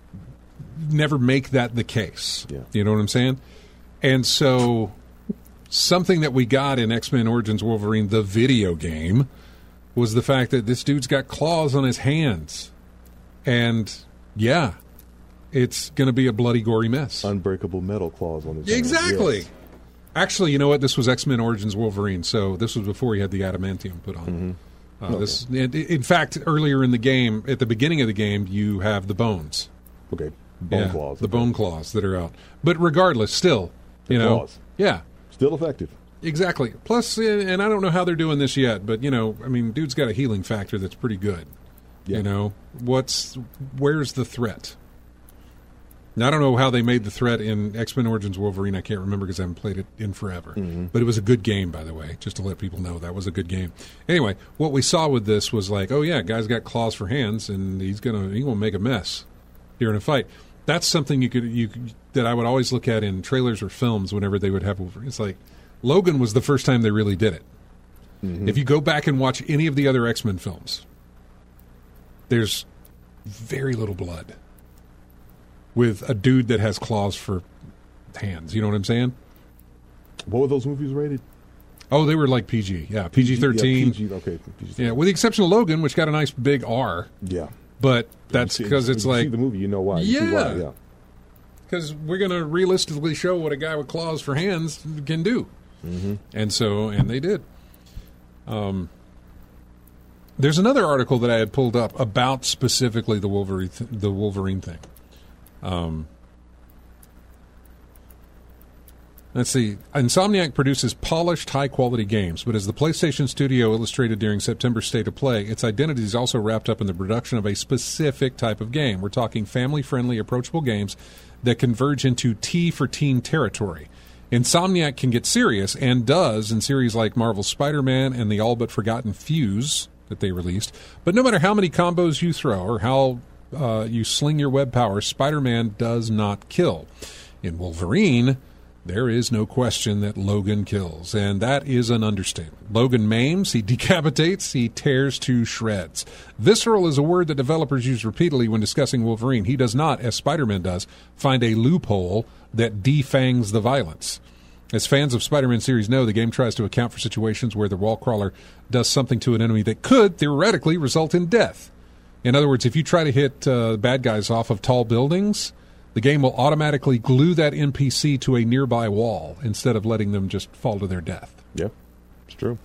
make that the case. Yeah. You know what I'm saying? And so something that we got in X-Men Origins Wolverine, the video game, was the fact that this dude's got claws on his hands. And, yeah, it's going to be a bloody, gory mess. Unbreakable metal claws on his hands. Exactly. Yes. Actually, you know what? This was X-Men Origins Wolverine, so this was before he had the adamantium put on. Mm-hmm. This, in fact, earlier in the game, at the beginning of the game, you have the bones. Okay. Bone claws. The bone claws that are out. But regardless, still, you know. Claws. Yeah. Still effective. Exactly. Plus, and I don't know how they're doing this yet, but, you know, I mean, dude's got a healing factor that's pretty good. Yeah. You know, where's the threat? Now, I don't know how they made the threat in X-Men Origins Wolverine. I can't remember because I haven't played it in forever. Mm-hmm. But it was a good game, by the way, just to let people know that was a good game. Anyway, what we saw with this was like, oh, yeah, guy's got claws for hands, and he's gonna make a mess during a fight. That's something you could that I would always look at in trailers or films whenever they would have Wolverine. It's like, Logan was the first time they really did it. Mm-hmm. If you go back and watch any of the other X-Men films, there's very little blood with a dude that has claws for hands. You know what I'm saying? What were those movies rated? Oh, they were like PG. Yeah, PG-13. Yeah, okay. PG-13. Yeah, with the exception of Logan, which got a nice big R. Yeah. But that's because it's like... you see the movie, you know why. Yeah. Because we're going to realistically show what a guy with claws for hands can do. Mm-hmm. And they did. There's another article that I had pulled up about specifically the Wolverine thing. Let's see. Insomniac produces polished, high-quality games, but as the PlayStation Studio illustrated during September's State of Play, its identity is also wrapped up in the production of a specific type of game. We're talking family-friendly, approachable games that converge into T for teen territory. Insomniac can get serious, and does, in series like Marvel's Spider-Man and the all-but-forgotten Fuse that they released. But no matter how many combos you throw or how you sling your web power, Spider-Man does not kill. In Wolverine, there is no question that Logan kills, and that is an understatement. Logan maims, he decapitates, he tears to shreds. Visceral is a word that developers use repeatedly when discussing Wolverine. He does not, as Spider-Man does, find a loophole that defangs the violence. As fans of Spider-Man series know, the game tries to account for situations where the wall crawler does something to an enemy that could, theoretically, result in death. In other words, if you try to hit bad guys off of tall buildings, the game will automatically glue that NPC to a nearby wall instead of letting them just fall to their death. Yeah, it's true.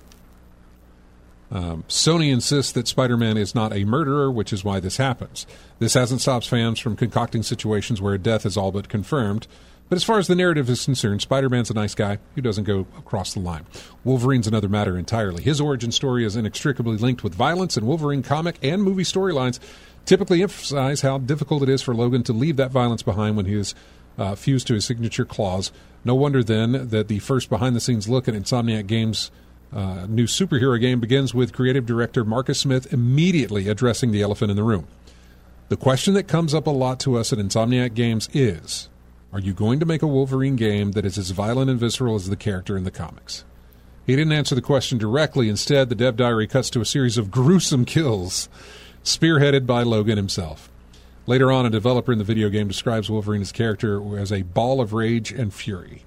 Sony insists that Spider-Man is not a murderer, which is why this happens. This hasn't stopped fans from concocting situations where death is all but confirmed. But as far as the narrative is concerned, Spider-Man's a nice guy who doesn't go across the line. Wolverine's another matter entirely. His origin story is inextricably linked with violence, and Wolverine comic and movie storylines typically emphasize how difficult it is for Logan to leave that violence behind when he is fused to his signature claws. No wonder, then, that the first behind-the-scenes look at Insomniac Games' new superhero game begins with creative director Marcus Smith immediately addressing the elephant in the room. The question that comes up a lot to us at Insomniac Games is, are you going to make a Wolverine game that is as violent and visceral as the character in the comics? He didn't answer the question directly. Instead, the dev diary cuts to a series of gruesome kills, spearheaded by Logan himself. Later on, a developer in the video game describes Wolverine's character as a ball of rage and fury.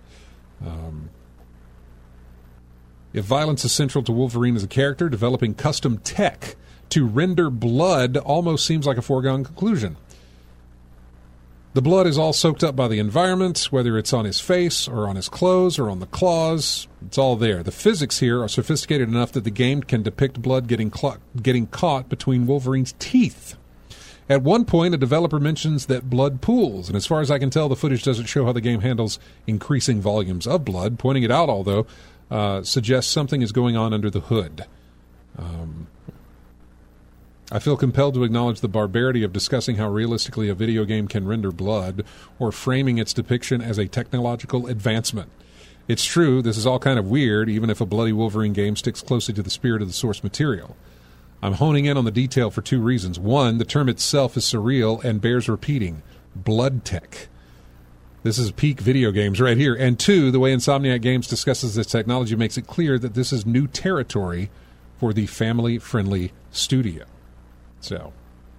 If violence is central to Wolverine as a character, developing custom tech to render blood almost seems like a foregone conclusion. The blood is all soaked up by the environment, whether it's on his face or on his clothes or on the claws. It's all there. The physics here are sophisticated enough that the game can depict blood getting caught between Wolverine's teeth. At one point, a developer mentions that blood pools, and as far as I can tell, the footage doesn't show how the game handles increasing volumes of blood. Pointing it out, although, suggests something is going on under the hood. I feel compelled to acknowledge the barbarity of discussing how realistically a video game can render blood or framing its depiction as a technological advancement. It's true, this is all kind of weird, even if a bloody Wolverine game sticks closely to the spirit of the source material. I'm honing in on the detail for two reasons. One, the term itself is surreal and bears repeating. Blood tech. This is peak video games right here. And two, the way Insomniac Games discusses this technology makes it clear that this is new territory for the family-friendly studio. So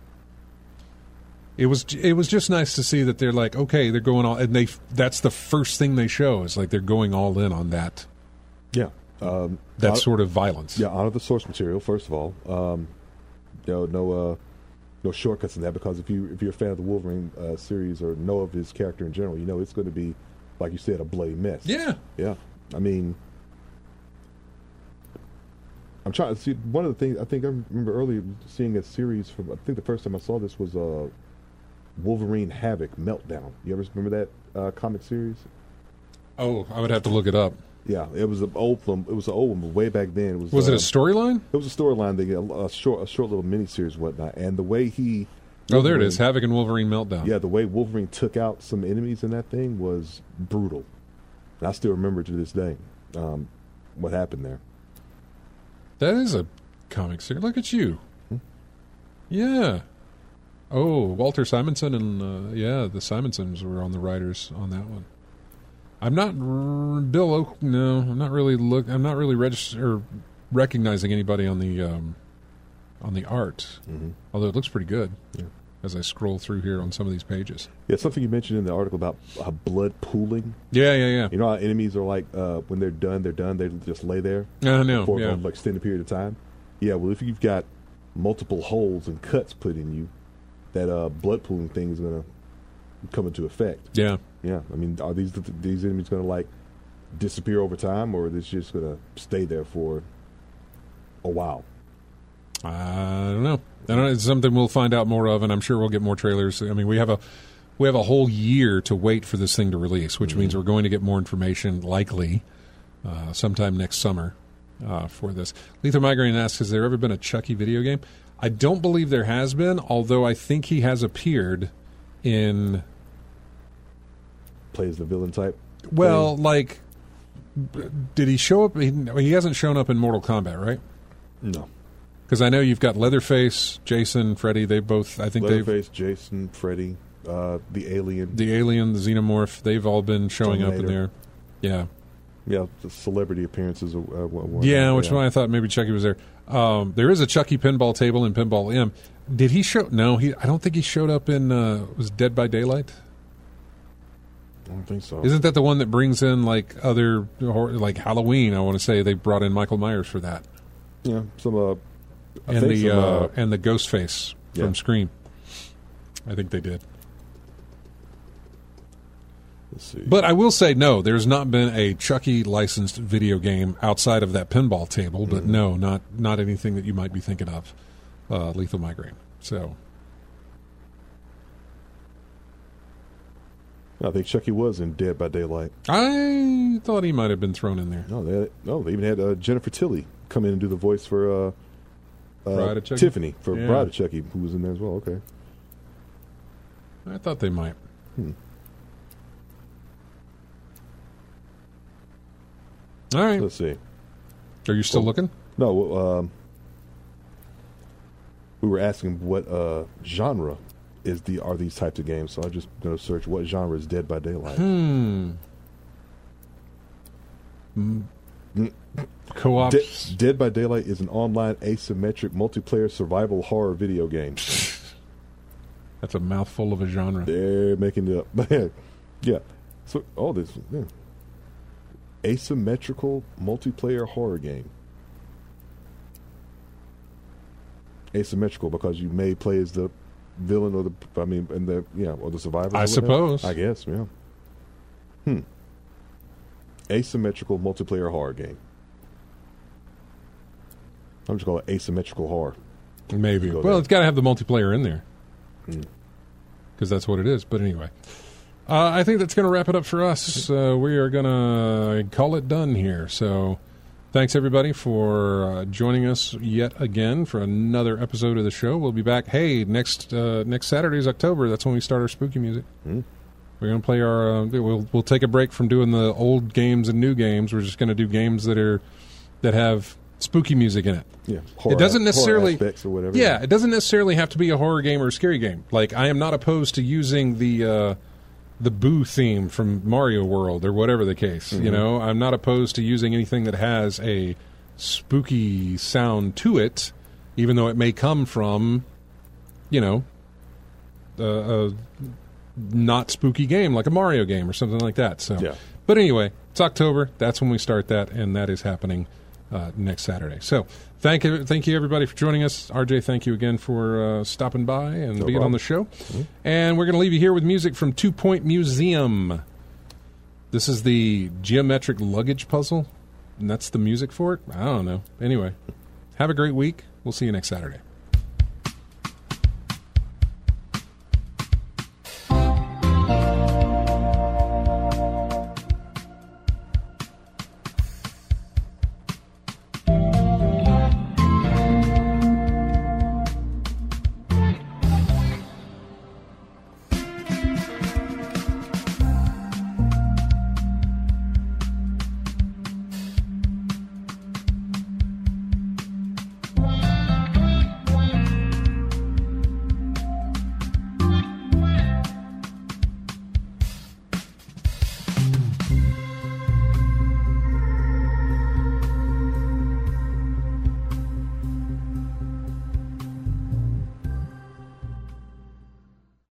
it was just nice to see that they're like, okay, they're going all, and that's the first thing they show is like they're going all in on that. Yeah, that sort of violence. Yeah, out of the source material. First of all, no shortcuts in that, because if you're a fan of the Wolverine series or know of his character in general, you know it's going to be, like you said, a bloody mess. Yeah. I mean, I'm trying to see one of the things. I think I remember earlier seeing a series from. I think the first time I saw this was Wolverine Havoc Meltdown. You ever remember that comic series? Oh, I would have to look it up. Yeah, it was an old one. It was an old one, but way back then. Was it a storyline? It was a storyline. They a short little miniseries and whatnot. And the way he. Oh, there it is. Havoc and Wolverine Meltdown. Yeah, the way Wolverine took out some enemies in that thing was brutal. And I still remember to this day what happened there. That is a comic series. Look at you. Yeah. Oh, Walter Simonson and the Simonsons were on the writers on that one. I'm not Bill Oak. No, I'm not really recognizing anybody on the art. Mm-hmm. Although it looks pretty good. Yeah. As I scroll through here on some of these pages. Yeah, something you mentioned in the article about blood pooling. Yeah. You know how enemies are like, when they're done. They just lay there for an extended period of time. Yeah, well, if you've got multiple holes and cuts put in you, that blood pooling thing is going to come into effect. Yeah. I mean, are these enemies going to like disappear over time, or is this just going to stay there for a while? I don't know. It's something we'll find out more of, and I'm sure we'll get more trailers. I mean, we have a whole year to wait for this thing to release, which means we're going to get more information likely sometime next summer for this. Lethal Migraine asks, has there ever been a Chucky video game? I don't believe there has been, although I think he has appeared in... Plays the villain type? Well, like, did he show up? He hasn't shown up in Mortal Kombat, right? No. Because I know you've got Leatherface, Jason, Freddy. They both, I think Leatherface, Jason, Freddy, the Alien. The Alien, the Xenomorph, they've all been showing up in there. Yeah. Yeah, the celebrity appearances. Which one I thought maybe Chucky was there. There is a Chucky pinball table in Pinball M. Did he show? No, I don't think he showed up in, was Dead by Daylight? I don't think so. Isn't that the one that brings in, like, other, like Halloween, I want to say they brought in Michael Myers for that. Yeah, and the Ghostface from Scream. I think they did. Let's see. But I will say, no, there's not been a Chucky licensed video game outside of that pinball table, but no, not anything that you might be thinking of. Lethal Migraine. So I think Chucky was in Dead by Daylight. I thought he might have been thrown in there. No, they even had Jennifer Tilly come in and do the voice for Bride of Chucky? Tiffany for Bride of Chucky, who was in there as well. Okay. I thought they might. All right. Let's see. Are you still looking? No. We were asking what genre are these types of games, so I'm just going to search what genre is Dead by Daylight. Co-op. Dead by Daylight is an online asymmetric multiplayer survival horror video game. That's a mouthful of a genre. They're making it up. Yeah. So all this asymmetrical multiplayer horror game. Asymmetrical because you may play as the villain or the survivor. I suppose. I guess, yeah. Asymmetrical multiplayer horror game. I'm just calling it asymmetrical horror. Maybe. Well, it's got to have the multiplayer in there. Because that's what it is. But anyway. I think that's going to wrap it up for us. We are going to call it done here. So thanks, everybody, for joining us yet again for another episode of the show. We'll be back. Hey, next Saturday is October. That's when we start our spooky music. We're going to play our... we'll take a break from doing the old games and new games. We're just going to do games that have spooky music in it. Yeah, it doesn't necessarily... horror aspects or whatever. Yeah, it doesn't necessarily have to be a horror game or a scary game. Like, I am not opposed to using the Boo theme from Mario World or whatever the case. You know, I'm not opposed to using anything that has a spooky sound to it, even though it may come from, a not spooky game like a Mario game or something like that. So, But anyway, it's October. That's when we start that, and that is happening next Saturday. So thank you everybody for joining us. RJ, thank you again for stopping by and being on the show. And we're going to leave you here with music from 2 Point Museum. This is the geometric luggage puzzle, and that's the music for it. I don't know. Anyway, have a great week. We'll see you next Saturday.